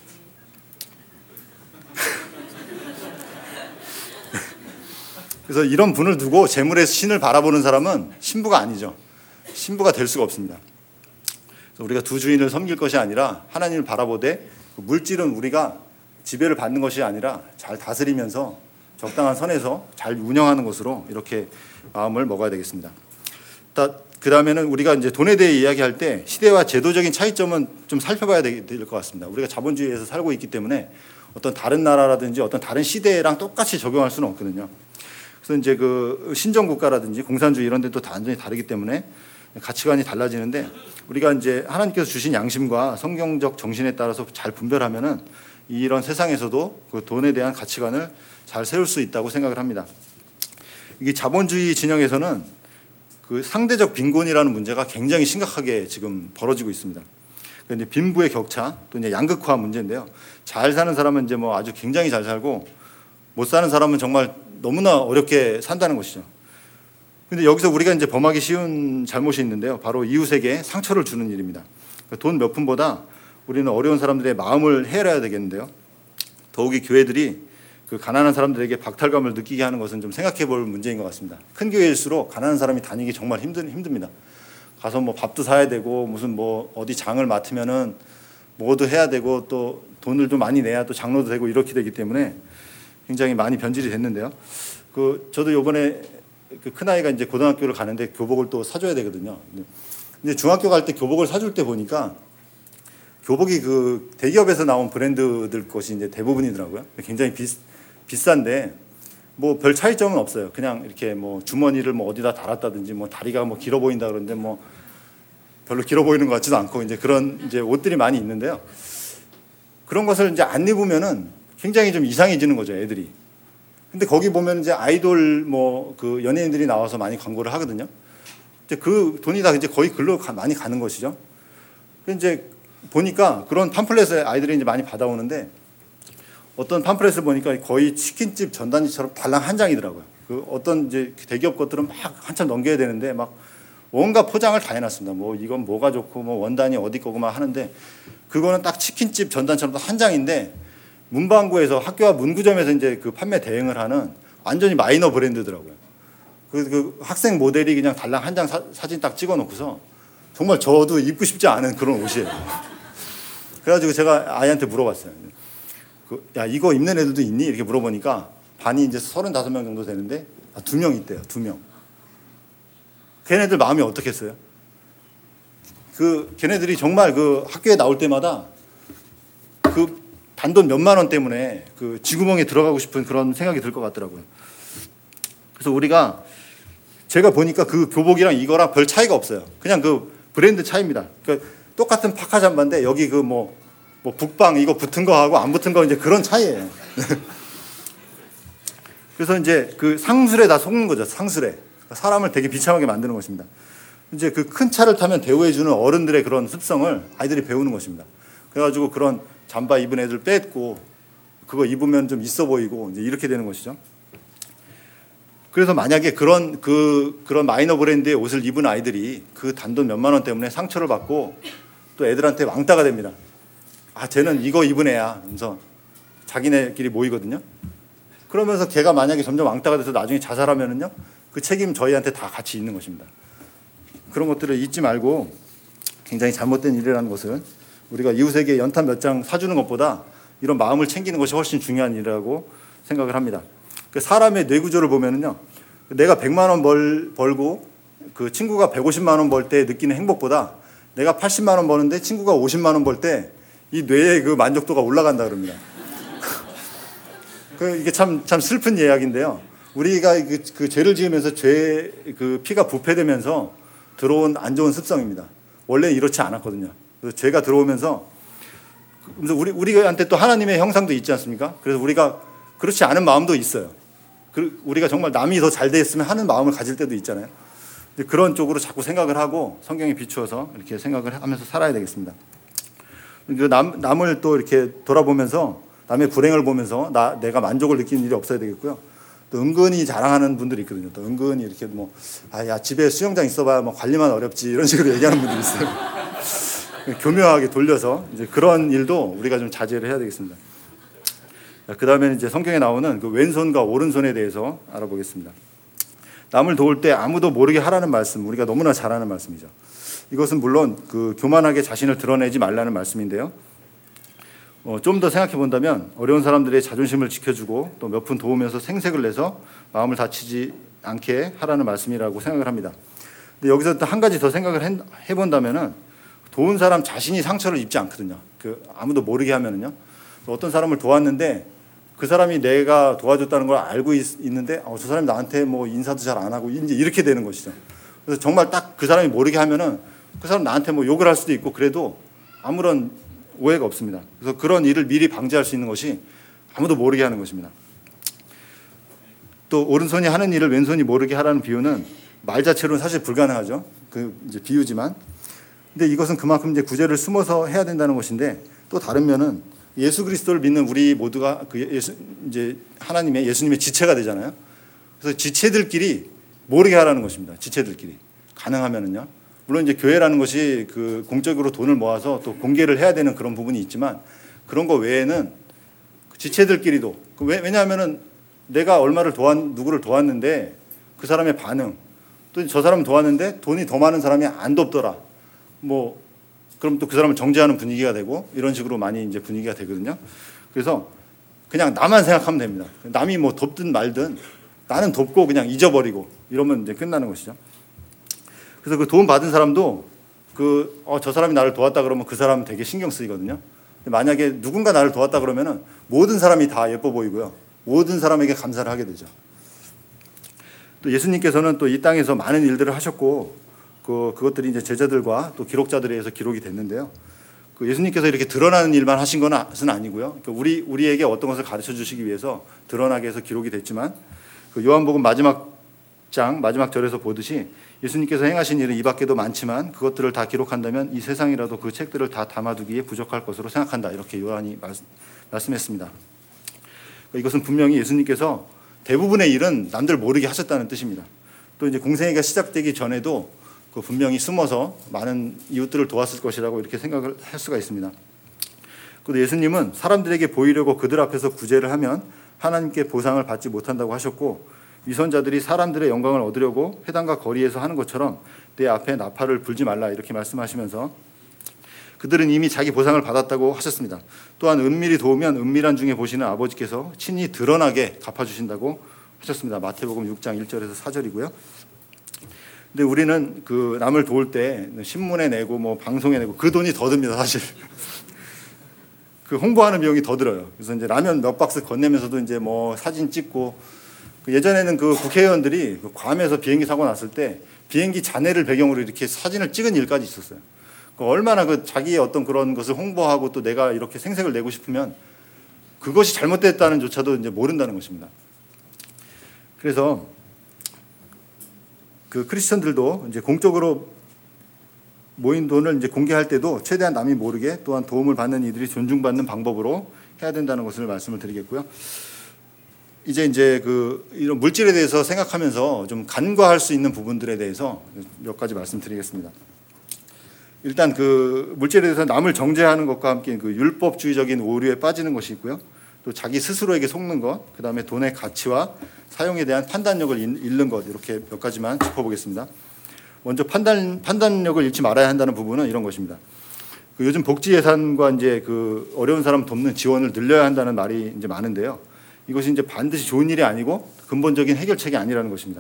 Speaker 1: 그래서 이런 분을 두고 재물의 신을 바라보는 사람은 신부가 아니죠. 신부가 될 수가 없습니다. 그래서 우리가 두 주인을 섬길 것이 아니라 하나님을 바라보되 물질은 우리가 지배를 받는 것이 아니라 잘 다스리면서 적당한 선에서 잘 운영하는 것으로 이렇게 마음을 먹어야 되겠습니다. 그 다음에는 우리가 이제 돈에 대해 이야기할 때 시대와 제도적인 차이점은 좀 살펴봐야 될 것 같습니다. 우리가 자본주의에서 살고 있기 때문에 어떤 다른 나라라든지 어떤 다른 시대랑 똑같이 적용할 수는 없거든요. 그래서 이제 그 신정 국가라든지 공산주의 이런 데도 완전히 다르기 때문에 가치관이 달라지는데 우리가 이제 하나님께서 주신 양심과 성경적 정신에 따라서 잘 분별하면은 이런 세상에서도 그 돈에 대한 가치관을 잘 세울 수 있다고 생각을 합니다. 이게 자본주의 진영에서는 그 상대적 빈곤이라는 문제가 굉장히 심각하게 지금 벌어지고 있습니다. 이제 빈부의 격차 또 이제 양극화 문제인데요. 잘 사는 사람은 이제 뭐 아주 굉장히 잘 살고 못 사는 사람은 정말 너무나 어렵게 산다는 것이죠. 근데 여기서 우리가 이제 범하기 쉬운 잘못이 있는데요. 바로 이웃에게 상처를 주는 일입니다. 돈 몇 푼보다 우리는 어려운 사람들의 마음을 헤아려야 되겠는데요. 더욱이 교회들이 그 가난한 사람들에게 박탈감을 느끼게 하는 것은 좀 생각해 볼 문제인 것 같습니다. 큰 교회일수록 가난한 사람이 다니기 정말 힘든, 힘듭니다. 가서 뭐 밥도 사야 되고 무슨 뭐 어디 장을 맡으면은 뭐도 해야 되고 또 돈을 좀 많이 내야 또 장로도 되고 이렇게 되기 때문에 굉장히 많이 변질이 됐는데요. 그 저도 요번에 그 큰아이가 이제 고등학교를 가는데 교복을 또 사줘야 되거든요. 근데 중학교 갈 때 교복을 사줄 때 보니까 교복이 그 대기업에서 나온 브랜드들 것이 이제 대부분이더라고요. 굉장히 비, 비싼데 뭐 별 차이점은 없어요. 그냥 이렇게 뭐 주머니를 뭐 어디다 달았다든지 뭐 다리가 뭐 길어 보인다 그러는데 뭐 별로 길어 보이는 것 같지도 않고 이제 그런 이제 옷들이 많이 있는데요. 그런 것을 이제 안 입으면은 굉장히 좀 이상해지는 거죠, 애들이. 근데 거기 보면 이제 아이돌 뭐 그 연예인들이 나와서 많이 광고를 하거든요. 이제 그 돈이 다 이제 거의 글로 가, 많이 가는 것이죠. 이제 보니까 그런 팜플렛을 아이들이 이제 많이 받아오는데 어떤 팜플렛을 보니까 거의 치킨집 전단지처럼 달랑 한 장이더라고요. 그 어떤 이제 대기업 것들은 막 한참 넘겨야 되는데 막 온갖 포장을 다 해놨습니다. 뭐 이건 뭐가 좋고 뭐 원단이 어디 거고 막 하는데 그거는 딱 치킨집 전단처럼 한 장인데 문방구에서 학교와 문구점에서 이제 그 판매 대행을 하는 완전히 마이너 브랜드더라고요. 그, 그 학생 모델이 그냥 달랑 한 장 사진 딱 찍어놓고서 정말 저도 입고 싶지 않은 그런 옷이에요. 그래가지고 제가 아이한테 물어봤어요. 그, 야 이거 입는 애들도 있니? 이렇게 물어보니까 반이 이제 서른다섯 명 정도 되는데 아, 두 명 있대요. 두 명. 걔네들 마음이 어떻겠어요? 그 걔네들이 정말 그 학교에 나올 때마다 그 단돈 몇만 원 때문에 그 쥐구멍에 들어가고 싶은 그런 생각이 들 것 같더라고요. 그래서 우리가 제가 보니까 그 교복이랑 이거랑 별 차이가 없어요. 그냥 그 브랜드 차이입니다. 그러니까 똑같은 파카 잠바인데 여기 그 뭐 뭐 북방 이거 붙은 거하고 안 붙은 거 이제 그런 차이예요. 그래서 이제 그 상술에 다 속는 거죠. 상술에 사람을 되게 비참하게 만드는 것입니다. 이제 그 큰 차를 타면 대우해주는 어른들의 그런 습성을 아이들이 배우는 것입니다. 그래가지고 그런 잠바 입은 애들 뺐고 그거 입으면 좀 있어 보이고 이제 이렇게 되는 것이죠. 그래서 만약에 그런 그 그런 마이너 브랜드의 옷을 입은 아이들이 그 단돈 몇만 원 때문에 상처를 받고 또 애들한테 왕따가 됩니다. 아, 쟤는 이거 입은 애야. 그래서 자기네끼리 모이거든요. 그러면서 걔가 만약에 점점 왕따가 돼서 나중에 자살하면은요, 그 책임 저희한테 다 같이 있는 것입니다. 그런 것들을 잊지 말고 굉장히 잘못된 일이라는 것은 우리가 이웃에게 연탄 몇 장 사주는 것보다 이런 마음을 챙기는 것이 훨씬 중요한 일이라고 생각을 합니다. 그 사람의 뇌 구조를 보면은요, 내가 백만 원 벌, 벌고 그 친구가 백오십만 원 벌 때 느끼는 행복보다 내가 팔십만 원 버는데 친구가 오십만 원 벌 때 이 뇌의 그 만족도가 올라간다 그럽니다. 그 이게 참, 참 슬픈 이야기인데요. 우리가 그, 그 죄를 지으면서 죄 그 피가 부패되면서 들어온 안 좋은 습성입니다. 원래 이렇지 않았거든요. 그래서 죄가 들어오면서 그래서 우리 우리한테 또 하나님의 형상도 있지 않습니까? 그래서 우리가 그렇지 않은 마음도 있어요. 그 우리가 정말 남이 더 잘 됐으면 하는 마음을 가질 때도 있잖아요. 그런 쪽으로 자꾸 생각을 하고 성경에 비추어서 이렇게 생각을 하면서 살아야 되겠습니다. 남, 남을 또 이렇게 돌아보면서 남의 불행을 보면서 나, 내가 만족을 느끼는 일이 없어야 되겠고요. 또 은근히 자랑하는 분들이 있거든요. 또 은근히 이렇게 뭐, 아, 야, 집에 수영장 있어봐야 뭐 관리만 어렵지 이런 식으로 얘기하는 분들이 있어요. 교묘하게 돌려서 이제 그런 일도 우리가 좀 자제를 해야 되겠습니다. 그 다음에 이제 성경에 나오는 그 왼손과 오른손에 대해서 알아보겠습니다. 남을 도울 때 아무도 모르게 하라는 말씀, 우리가 너무나 잘 아는 말씀이죠. 이것은 물론 그 교만하게 자신을 드러내지 말라는 말씀인데요. 어, 좀 더 생각해 본다면 어려운 사람들의 자존심을 지켜주고 또 몇 푼 도우면서 생색을 내서 마음을 다치지 않게 하라는 말씀이라고 생각을 합니다. 근데 여기서 또 한 가지 더 생각을 해 본다면은 도운 사람 자신이 상처를 입지 않거든요. 그 아무도 모르게 하면은요. 어떤 사람을 도왔는데 그 사람이 내가 도와줬다는 걸 알고 있, 있는데 어, 저 사람이 나한테 뭐 인사도 잘 안 하고 이제 이렇게 되는 것이죠. 그래서 정말 딱 그 사람이 모르게 하면은 그 사람 나한테 뭐 욕을 할 수도 있고 그래도 아무런 오해가 없습니다. 그래서 그런 일을 미리 방지할 수 있는 것이 아무도 모르게 하는 것입니다. 또 오른손이 하는 일을 왼손이 모르게 하라는 비유는 말 자체로는 사실 불가능하죠. 그 이제 비유지만, 근데 이것은 그만큼 이제 구제를 숨어서 해야 된다는 것인데 또 다른 면은 예수 그리스도를 믿는 우리 모두가 그 예수 이제 하나님의 예수님의 지체가 되잖아요. 그래서 지체들끼리 모르게 하라는 것입니다. 지체들끼리 가능하면은요. 물론 이제 교회라는 것이 그 공적으로 돈을 모아서 또 공개를 해야 되는 그런 부분이 있지만 그런 거 외에는 지체들끼리도 왜냐하면은 내가 얼마를 도왔 누구를 도왔는데 그 사람의 반응 또 저 사람 도왔는데 돈이 더 많은 사람이 안 돕더라. 뭐 그럼 또 그 사람을 정죄하는 분위기가 되고 이런 식으로 많이 이제 분위기가 되거든요. 그래서 그냥 나만 생각하면 됩니다. 남이 뭐 돕든 말든 나는 돕고 그냥 잊어버리고 이러면 이제 끝나는 것이죠. 그래서 그 도움 받은 사람도 그 어, 저 사람이 나를 도왔다 그러면 그 사람 되게 신경 쓰이거든요. 만약에 누군가 나를 도왔다 그러면은 모든 사람이 다 예뻐 보이고요. 모든 사람에게 감사를 하게 되죠. 또 예수님께서는 또 이 땅에서 많은 일들을 하셨고 그 그것들이 이제 제자들과 또 기록자들에 의해서 기록이 됐는데요. 그 예수님께서 이렇게 드러나는 일만 하신 것은 아니고요. 그러니까 우리 우리에게 어떤 것을 가르쳐 주시기 위해서 드러나게 해서 기록이 됐지만 그 요한복음 마지막 장 마지막 절에서 보듯이 예수님께서 행하신 일은 이 밖에도 많지만 그것들을 다 기록한다면 이 세상이라도 그 책들을 다 담아두기에 부족할 것으로 생각한다. 이렇게 요한이 말씀했습니다. 이것은 분명히 예수님께서 대부분의 일은 남들 모르게 하셨다는 뜻입니다. 또 이제 공생애가 시작되기 전에도 그 분명히 숨어서 많은 이웃들을 도왔을 것이라고 이렇게 생각을 할 수가 있습니다. 그리고 예수님은 사람들에게 보이려고 그들 앞에서 구제를 하면 하나님께 보상을 받지 못한다고 하셨고 위선자들이 사람들의 영광을 얻으려고 회당과 거리에서 하는 것처럼 내 앞에 나팔을 불지 말라 이렇게 말씀하시면서 그들은 이미 자기 보상을 받았다고 하셨습니다. 또한 은밀히 도우면 은밀한 중에 보시는 아버지께서 친히 드러나게 갚아주신다고 하셨습니다. 마태복음 육 장 일 절에서 사 절이고요. 근데 우리는 그 남을 도울 때 신문에 내고 뭐 방송에 내고 그 돈이 더 듭니다, 사실. 그 홍보하는 비용이 더 들어요. 그래서 이제 라면 몇 박스 건네면서도 이제 뭐 사진 찍고 예전에는 그 국회의원들이 괌에서 비행기 사고 났을 때 비행기 잔해를 배경으로 이렇게 사진을 찍은 일까지 있었어요. 얼마나 그 자기의 어떤 그런 것을 홍보하고 또 내가 이렇게 생색을 내고 싶으면 그것이 잘못됐다는 조차도 이제 모른다는 것입니다. 그래서 그 크리스천들도 이제 공적으로 모인 돈을 이제 공개할 때도 최대한 남이 모르게 또한 도움을 받는 이들이 존중받는 방법으로 해야 된다는 것을 말씀을 드리겠고요. 이제 이제 그 이런 물질에 대해서 생각하면서 좀 간과할 수 있는 부분들에 대해서 몇 가지 말씀드리겠습니다. 일단 그 물질에 대해서 남을 정죄하는 것과 함께 그 율법주의적인 오류에 빠지는 것이 있고요. 또 자기 스스로에게 속는 것, 그 다음에 돈의 가치와 사용에 대한 판단력을 잃는 것 이렇게 몇 가지만 짚어보겠습니다. 먼저 판단 판단력을 잃지 말아야 한다는 부분은 이런 것입니다. 그 요즘 복지 예산과 이제 그 어려운 사람 돕는 지원을 늘려야 한다는 말이 이제 많은데요. 이것이 이제 반드시 좋은 일이 아니고 근본적인 해결책이 아니라는 것입니다.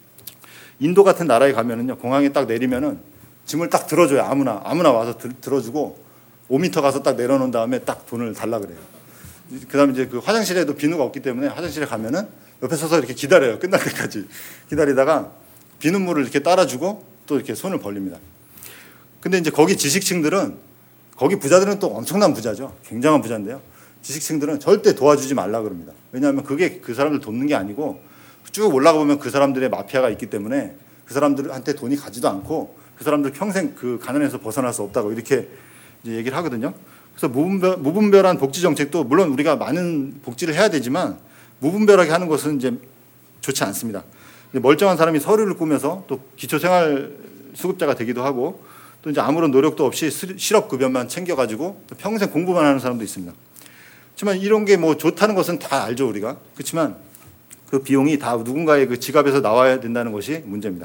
Speaker 1: 인도 같은 나라에 가면은요, 공항에 딱 내리면은 짐을 딱 들어줘요. 아무나 아무나 와서 들, 들어주고 오 미터 가서 딱 내려놓은 다음에 딱 돈을 달라 그래요. 그다음에 이제 그 화장실에도 비누가 없기 때문에 화장실에 가면은 옆에 서서 이렇게 기다려요. 끝날 때까지 기다리다가 비눗물을 이렇게 따라주고 또 이렇게 손을 벌립니다. 근데 이제 거기 지식층들은 거기 부자들은 또 엄청난 부자죠. 굉장한 부자인데요. 지식층들은 절대 도와주지 말라 그럽니다. 왜냐하면 그게 그 사람들 돕는 게 아니고 쭉 올라가 보면 그 사람들의 마피아가 있기 때문에 그 사람들한테 돈이 가지도 않고 그 사람들 평생 그 가난에서 벗어날 수 없다고 이렇게 이제 얘기를 하거든요. 그래서 무분별, 무분별한 복지 정책도 물론 우리가 많은 복지를 해야 되지만 무분별하게 하는 것은 이제 좋지 않습니다. 멀쩡한 사람이 서류를 꾸며서 또 기초생활수급자가 되기도 하고 또 이제 아무런 노력도 없이 실업급여만 챙겨가지고 또 평생 공부만 하는 사람도 있습니다. 하지만 이런 게 뭐 좋다는 것은 다 알죠, 우리가. 그렇지만 그 비용이 다 누군가의 그 지갑에서 나와야 된다는 것이 문제입니다.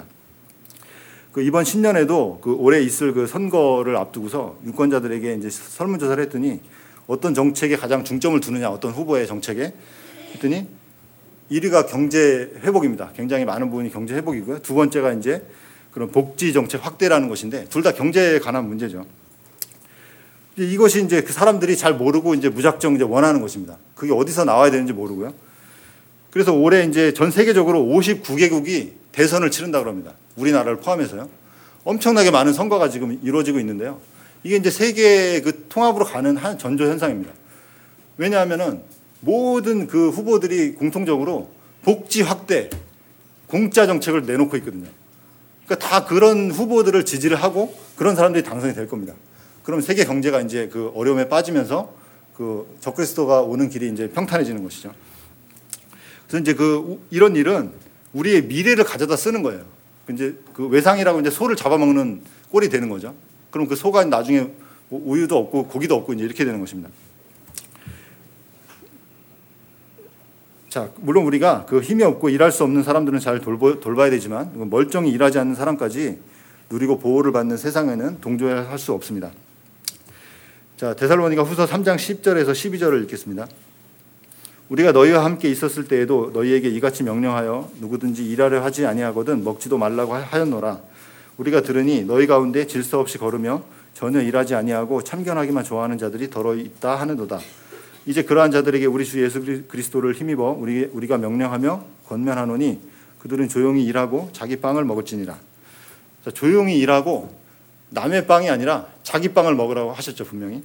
Speaker 1: 그 이번 신년에도 그 올해 있을 그 선거를 앞두고서 유권자들에게 이제 설문조사를 했더니 어떤 정책에 가장 중점을 두느냐, 어떤 후보의 정책에 했더니 일 위가 경제 회복입니다. 굉장히 많은 부분이 경제 회복이고요. 두 번째가 이제 그런 복지 정책 확대라는 것인데 둘 다 경제에 관한 문제죠. 이것이 이제 그 사람들이 잘 모르고 이제 무작정 이제 원하는 것입니다. 그게 어디서 나와야 되는지 모르고요. 그래서 올해 이제 전 세계적으로 오십구 개국이 대선을 치른다 그럽니다. 우리나라를 포함해서요. 엄청나게 많은 선거가 지금 이루어지고 있는데요. 이게 이제 세계 그 통합으로 가는 한 전조 현상입니다. 왜냐하면은 모든 그 후보들이 공통적으로 복지 확대, 공짜 정책을 내놓고 있거든요. 그러니까 다 그런 후보들을 지지를 하고 그런 사람들이 당선이 될 겁니다. 그럼 세계 경제가 이제 그 어려움에 빠지면서 그 적그리스도가 오는 길이 이제 평탄해지는 것이죠. 그래서 이제 그 이런 일은 우리의 미래를 가져다 쓰는 거예요. 이제 그 외상이라고 이제 소를 잡아먹는 꼴이 되는 거죠. 그럼 그 소가 나중에 뭐 우유도 없고 고기도 없고 이제 이렇게 되는 것입니다. 자, 물론 우리가 그 힘이 없고 일할 수 없는 사람들은 잘 돌보, 돌봐야 되지만 멀쩡히 일하지 않는 사람까지 누리고 보호를 받는 세상에는 동조할 수 없습니다. 자, 데살로니가 후서 삼 장 십 절에서 십이 절을 읽겠습니다. 우리가 너희와 함께 있었을 때에도 너희에게 이같이 명령하여 누구든지 일하려 하지 아니하거든 먹지도 말라고 하였노라. 우리가 들으니 너희 가운데 질서 없이 걸으며 전혀 일하지 아니하고 참견하기만 좋아하는 자들이 더러 있다 하는도다. 이제 그러한 자들에게 우리 주 예수 그리스도를 힘입어 우리, 우리가 명령하며 권면하노니 그들은 조용히 일하고 자기 빵을 먹을지니라. 자, 조용히 일하고 남의 빵이 아니라 자기 빵을 먹으라고 하셨죠, 분명히.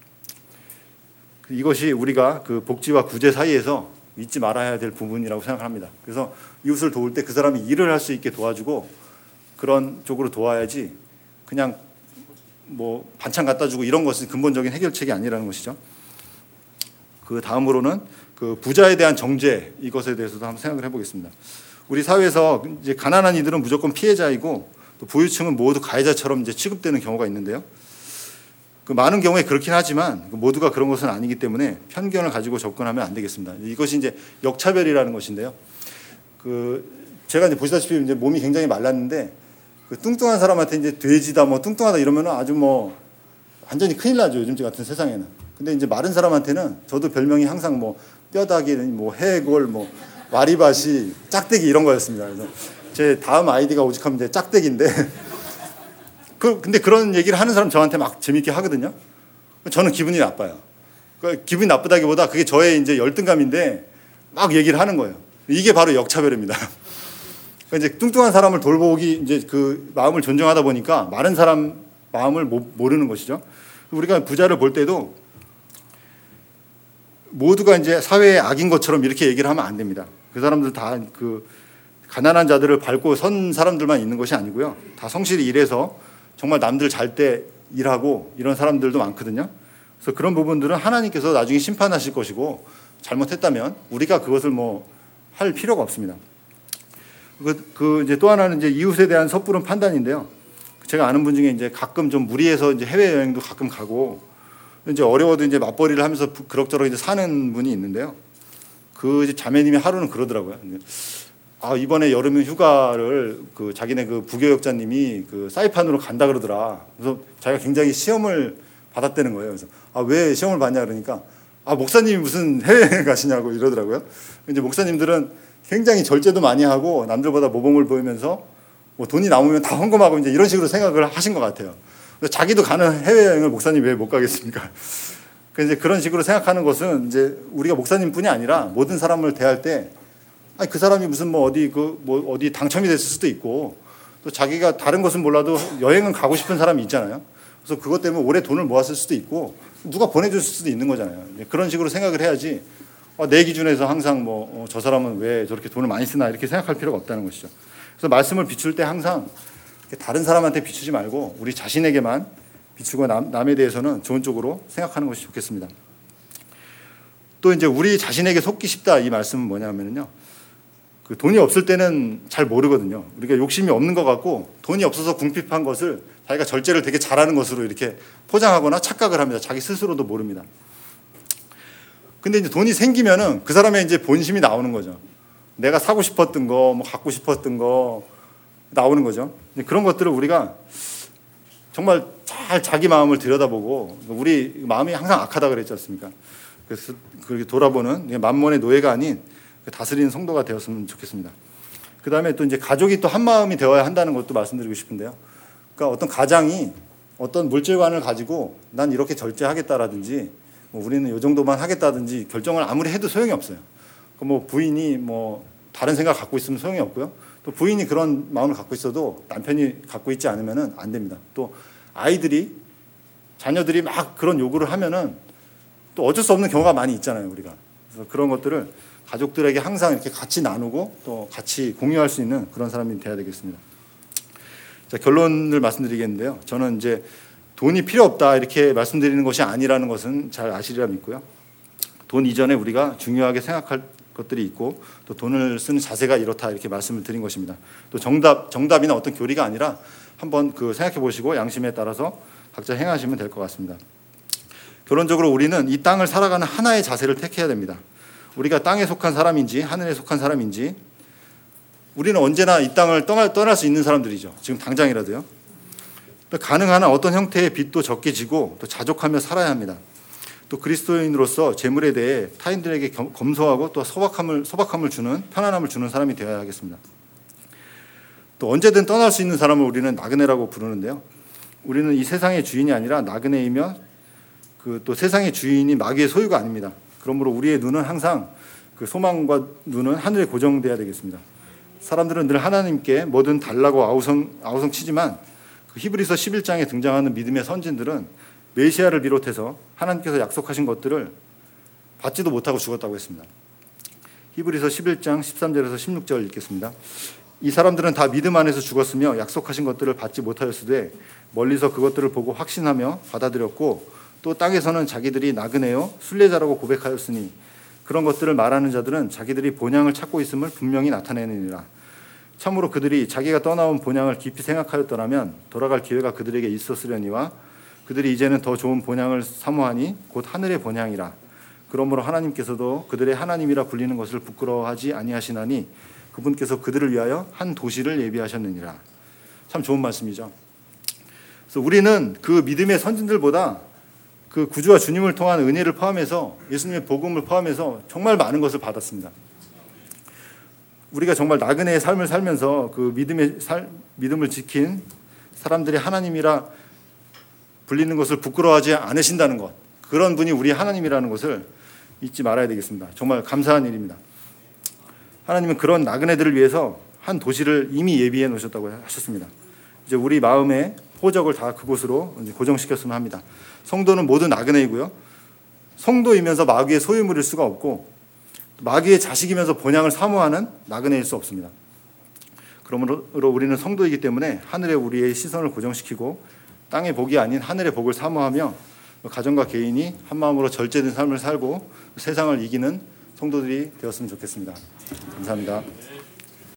Speaker 1: 이것이 우리가 그 복지와 구제 사이에서 잊지 말아야 될 부분이라고 생각합니다. 그래서 이웃을 도울 때 그 사람이 일을 할 수 있게 도와주고 그런 쪽으로 도와야지 그냥 뭐 반찬 갖다 주고 이런 것은 근본적인 해결책이 아니라는 것이죠. 그 다음으로는 그 부자에 대한 정죄, 이것에 대해서도 한번 생각을 해보겠습니다. 우리 사회에서 이제 가난한 이들은 무조건 피해자이고 또 부유층은 모두 가해자처럼 이제 취급되는 경우가 있는데요. 그 많은 경우에 그렇긴 하지만 모두가 그런 것은 아니기 때문에 편견을 가지고 접근하면 안 되겠습니다. 이것이 이제 역차별이라는 것인데요. 그 제가 이제 보시다시피 이제 몸이 굉장히 말랐는데 그 뚱뚱한 사람한테 이제 돼지다 뭐 뚱뚱하다 이러면 아주 뭐 완전히 큰일 나죠, 요즘 같은 세상에는. 근데 이제 마른 사람한테는 저도 별명이 항상 뭐 뼈다귀, 뭐 해골, 뭐 와리바시, 짝대기 이런 거였습니다. 그래서 제 다음 아이디가 오직하면 이제 짝대기인데 그 근데 그런 얘기를 하는 사람 저한테 막 재밌게 하거든요. 저는 기분이 나빠요. 그 기분이 나쁘다기보다 그게 저의 이제 열등감인데 막 얘기를 하는 거예요. 이게 바로 역차별입니다. 그러니까 이제 뚱뚱한 사람을 돌보기 이제 그 마음을 존중하다 보니까 마른 사람 마음을 모르는 것이죠. 우리가 부자를 볼 때도 모두가 이제 사회의 악인 것처럼 이렇게 얘기를 하면 안 됩니다. 그 사람들 다 그 가난한 자들을 밟고 선 사람들만 있는 것이 아니고요. 다 성실히 일해서 정말 남들 잘 때 일하고 이런 사람들도 많거든요. 그래서 그런 부분들은 하나님께서 나중에 심판하실 것이고 잘못했다면 우리가 그것을 뭐 할 필요가 없습니다. 그, 그 이제 또 하나는 이제 이웃에 대한 섣부른 판단인데요. 제가 아는 분 중에 이제 가끔 좀 무리해서 이제 해외 여행도 가끔 가고 이제 어려워도 이제 맞벌이를 하면서 그럭저럭 이제 사는 분이 있는데요. 그 자매님이 하루는 그러더라고요. 아, 이번에 여름 휴가를 그 자기네 그 부교역자님이 그 사이판으로 간다 그러더라. 그래서 자기가 굉장히 시험을 받았다는 거예요. 그래서 아, 왜 시험을 받냐 그러니까 아, 목사님이 무슨 해외여행 가시냐고 이러더라고요. 이제 목사님들은 굉장히 절제도 많이 하고 남들보다 모범을 보이면서 뭐 돈이 남으면 다 헌금하고 이제 이런 식으로 생각을 하신 것 같아요. 자기도 가는 해외여행을 목사님 왜 못 가겠습니까? 이제 그런 식으로 생각하는 것은 이제 우리가 목사님뿐이 아니라 모든 사람을 대할 때 아니 그 사람이 무슨 뭐 어디 그 뭐 어디 당첨이 됐을 수도 있고 또 자기가 다른 것은 몰라도 여행은 가고 싶은 사람이 있잖아요. 그래서 그것 때문에 오래 돈을 모았을 수도 있고 누가 보내줬을 수도 있는 거잖아요. 그런 식으로 생각을 해야지 어, 내 기준에서 항상 뭐 저 어, 사람은 왜 저렇게 돈을 많이 쓰나 이렇게 생각할 필요가 없다는 것이죠. 그래서 말씀을 비출 때 항상 다른 사람한테 비추지 말고 우리 자신에게만 비추고 남, 남에 대해서는 좋은 쪽으로 생각하는 것이 좋겠습니다. 또 이제 우리 자신에게 속기 쉽다 이 말씀은 뭐냐면요. 그 돈이 없을 때는 잘 모르거든요. 우리가 욕심이 없는 것 같고 돈이 없어서 궁핍한 것을 자기가 절제를 되게 잘하는 것으로 이렇게 포장하거나 착각을 합니다. 자기 스스로도 모릅니다. 근데 이제 돈이 생기면은 그 사람의 이제 본심이 나오는 거죠. 내가 사고 싶었던 거, 뭐 갖고 싶었던 거 나오는 거죠. 그런 것들을 우리가 정말 잘 자기 마음을 들여다보고 우리 마음이 항상 악하다 그랬지 않습니까? 그래서 그렇게 돌아보는 만몬의 노예가 아닌 다스리는 성도가 되었으면 좋겠습니다. 그 다음에 또 이제 가족이 또 한 마음이 되어야 한다는 것도 말씀드리고 싶은데요. 그러니까 어떤 가장이 어떤 물질관을 가지고 난 이렇게 절제하겠다라든지 뭐 우리는 이 정도만 하겠다든지 결정을 아무리 해도 소용이 없어요. 뭐 부인이 뭐 다른 생각 갖고 있으면 소용이 없고요. 또 부인이 그런 마음을 갖고 있어도 남편이 갖고 있지 않으면은 안 됩니다. 또 아이들이 자녀들이 막 그런 요구를 하면은 또 어쩔 수 없는 경우가 많이 있잖아요, 우리가. 그래서 그런 것들을 가족들에게 항상 이렇게 같이 나누고 또 같이 공유할 수 있는 그런 사람이 돼야 되겠습니다. 자, 결론을 말씀드리겠는데요. 저는 이제 돈이 필요 없다 이렇게 말씀드리는 것이 아니라는 것은 잘 아시리라 믿고요. 돈 이전에 우리가 중요하게 생각할 것들이 있고 또 돈을 쓰는 자세가 이렇다 이렇게 말씀을 드린 것입니다. 또 정답 정답이나 어떤 교리가 아니라 한번 그 생각해 보시고 양심에 따라서 각자 행하시면 될 것 같습니다. 결론적으로 우리는 이 땅을 살아가는 하나의 자세를 택해야 됩니다. 우리가 땅에 속한 사람인지 하늘에 속한 사람인지 우리는 언제나 이 땅을 떠날, 떠날 수 있는 사람들이죠. 지금 당장이라도요. 또 가능한 한 어떤 형태의 빚도 적게 지고 또 자족하며 살아야 합니다. 또 그리스도인으로서 재물에 대해 타인들에게 검소하고 또 소박함을, 소박함을 주는 편안함을 주는 사람이 되어야 하겠습니다. 또 언제든 떠날 수 있는 사람을 우리는 나그네라고 부르는데요. 우리는 이 세상의 주인이 아니라 나그네이며 그 또 세상의 주인이 마귀의 소유가 아닙니다. 그러므로 우리의 눈은 항상 그 소망과 눈은 하늘에 고정돼야 되겠습니다. 사람들은 늘 하나님께 뭐든 달라고 아우성, 아우성 치지만 그 히브리서 십일 장에 등장하는 믿음의 선진들은 메시아를 비롯해서 하나님께서 약속하신 것들을 받지도 못하고 죽었다고 했습니다. 히브리서 십일 장 십삼 절에서 십육 절 읽겠습니다. 이 사람들은 다 믿음 안에서 죽었으며 약속하신 것들을 받지 못하였으되 멀리서 그것들을 보고 확신하며 받아들였고 또 땅에서는 자기들이 나그네요 순례자라고 고백하였으니 그런 것들을 말하는 자들은 자기들이 본향을 찾고 있음을 분명히 나타내느니라. 참으로 그들이 자기가 떠나온 본향을 깊이 생각하였더라면 돌아갈 기회가 그들에게 있었으려니와 그들이 이제는 더 좋은 본향을 사모하니 곧 하늘의 본향이라. 그러므로 하나님께서도 그들의 하나님이라 불리는 것을 부끄러워하지 아니하시나니 그분께서 그들을 위하여 한 도시를 예비하셨느니라. 참 좋은 말씀이죠. 그래서 우리는 그 믿음의 선진들보다 그 구주와 주님을 통한 은혜를 포함해서 예수님의 복음을 포함해서 정말 많은 것을 받았습니다. 우리가 정말 나그네의 삶을 살면서 그 믿음의 살, 믿음을 지킨 사람들이 하나님이라 불리는 것을 부끄러워하지 않으신다는 것, 그런 분이 우리 하나님이라는 것을 잊지 말아야 되겠습니다. 정말 감사한 일입니다. 하나님은 그런 나그네들을 위해서 한 도시를 이미 예비해 놓으셨다고 하셨습니다. 이제 우리 마음의 호적을 다 그곳으로 고정시켰으면 합니다. 성도는 모두 나그네이고요. 성도이면서 마귀의 소유물일 수가 없고 마귀의 자식이면서 본향을 사모하는 나그네일 수 없습니다. 그러므로 우리는 성도이기 때문에 하늘에 우리의 시선을 고정시키고 땅의 복이 아닌 하늘의 복을 사모하며 가정과 개인이 한마음으로 절제된 삶을 살고 세상을 이기는 성도들이 되었으면 좋겠습니다. 감사합니다.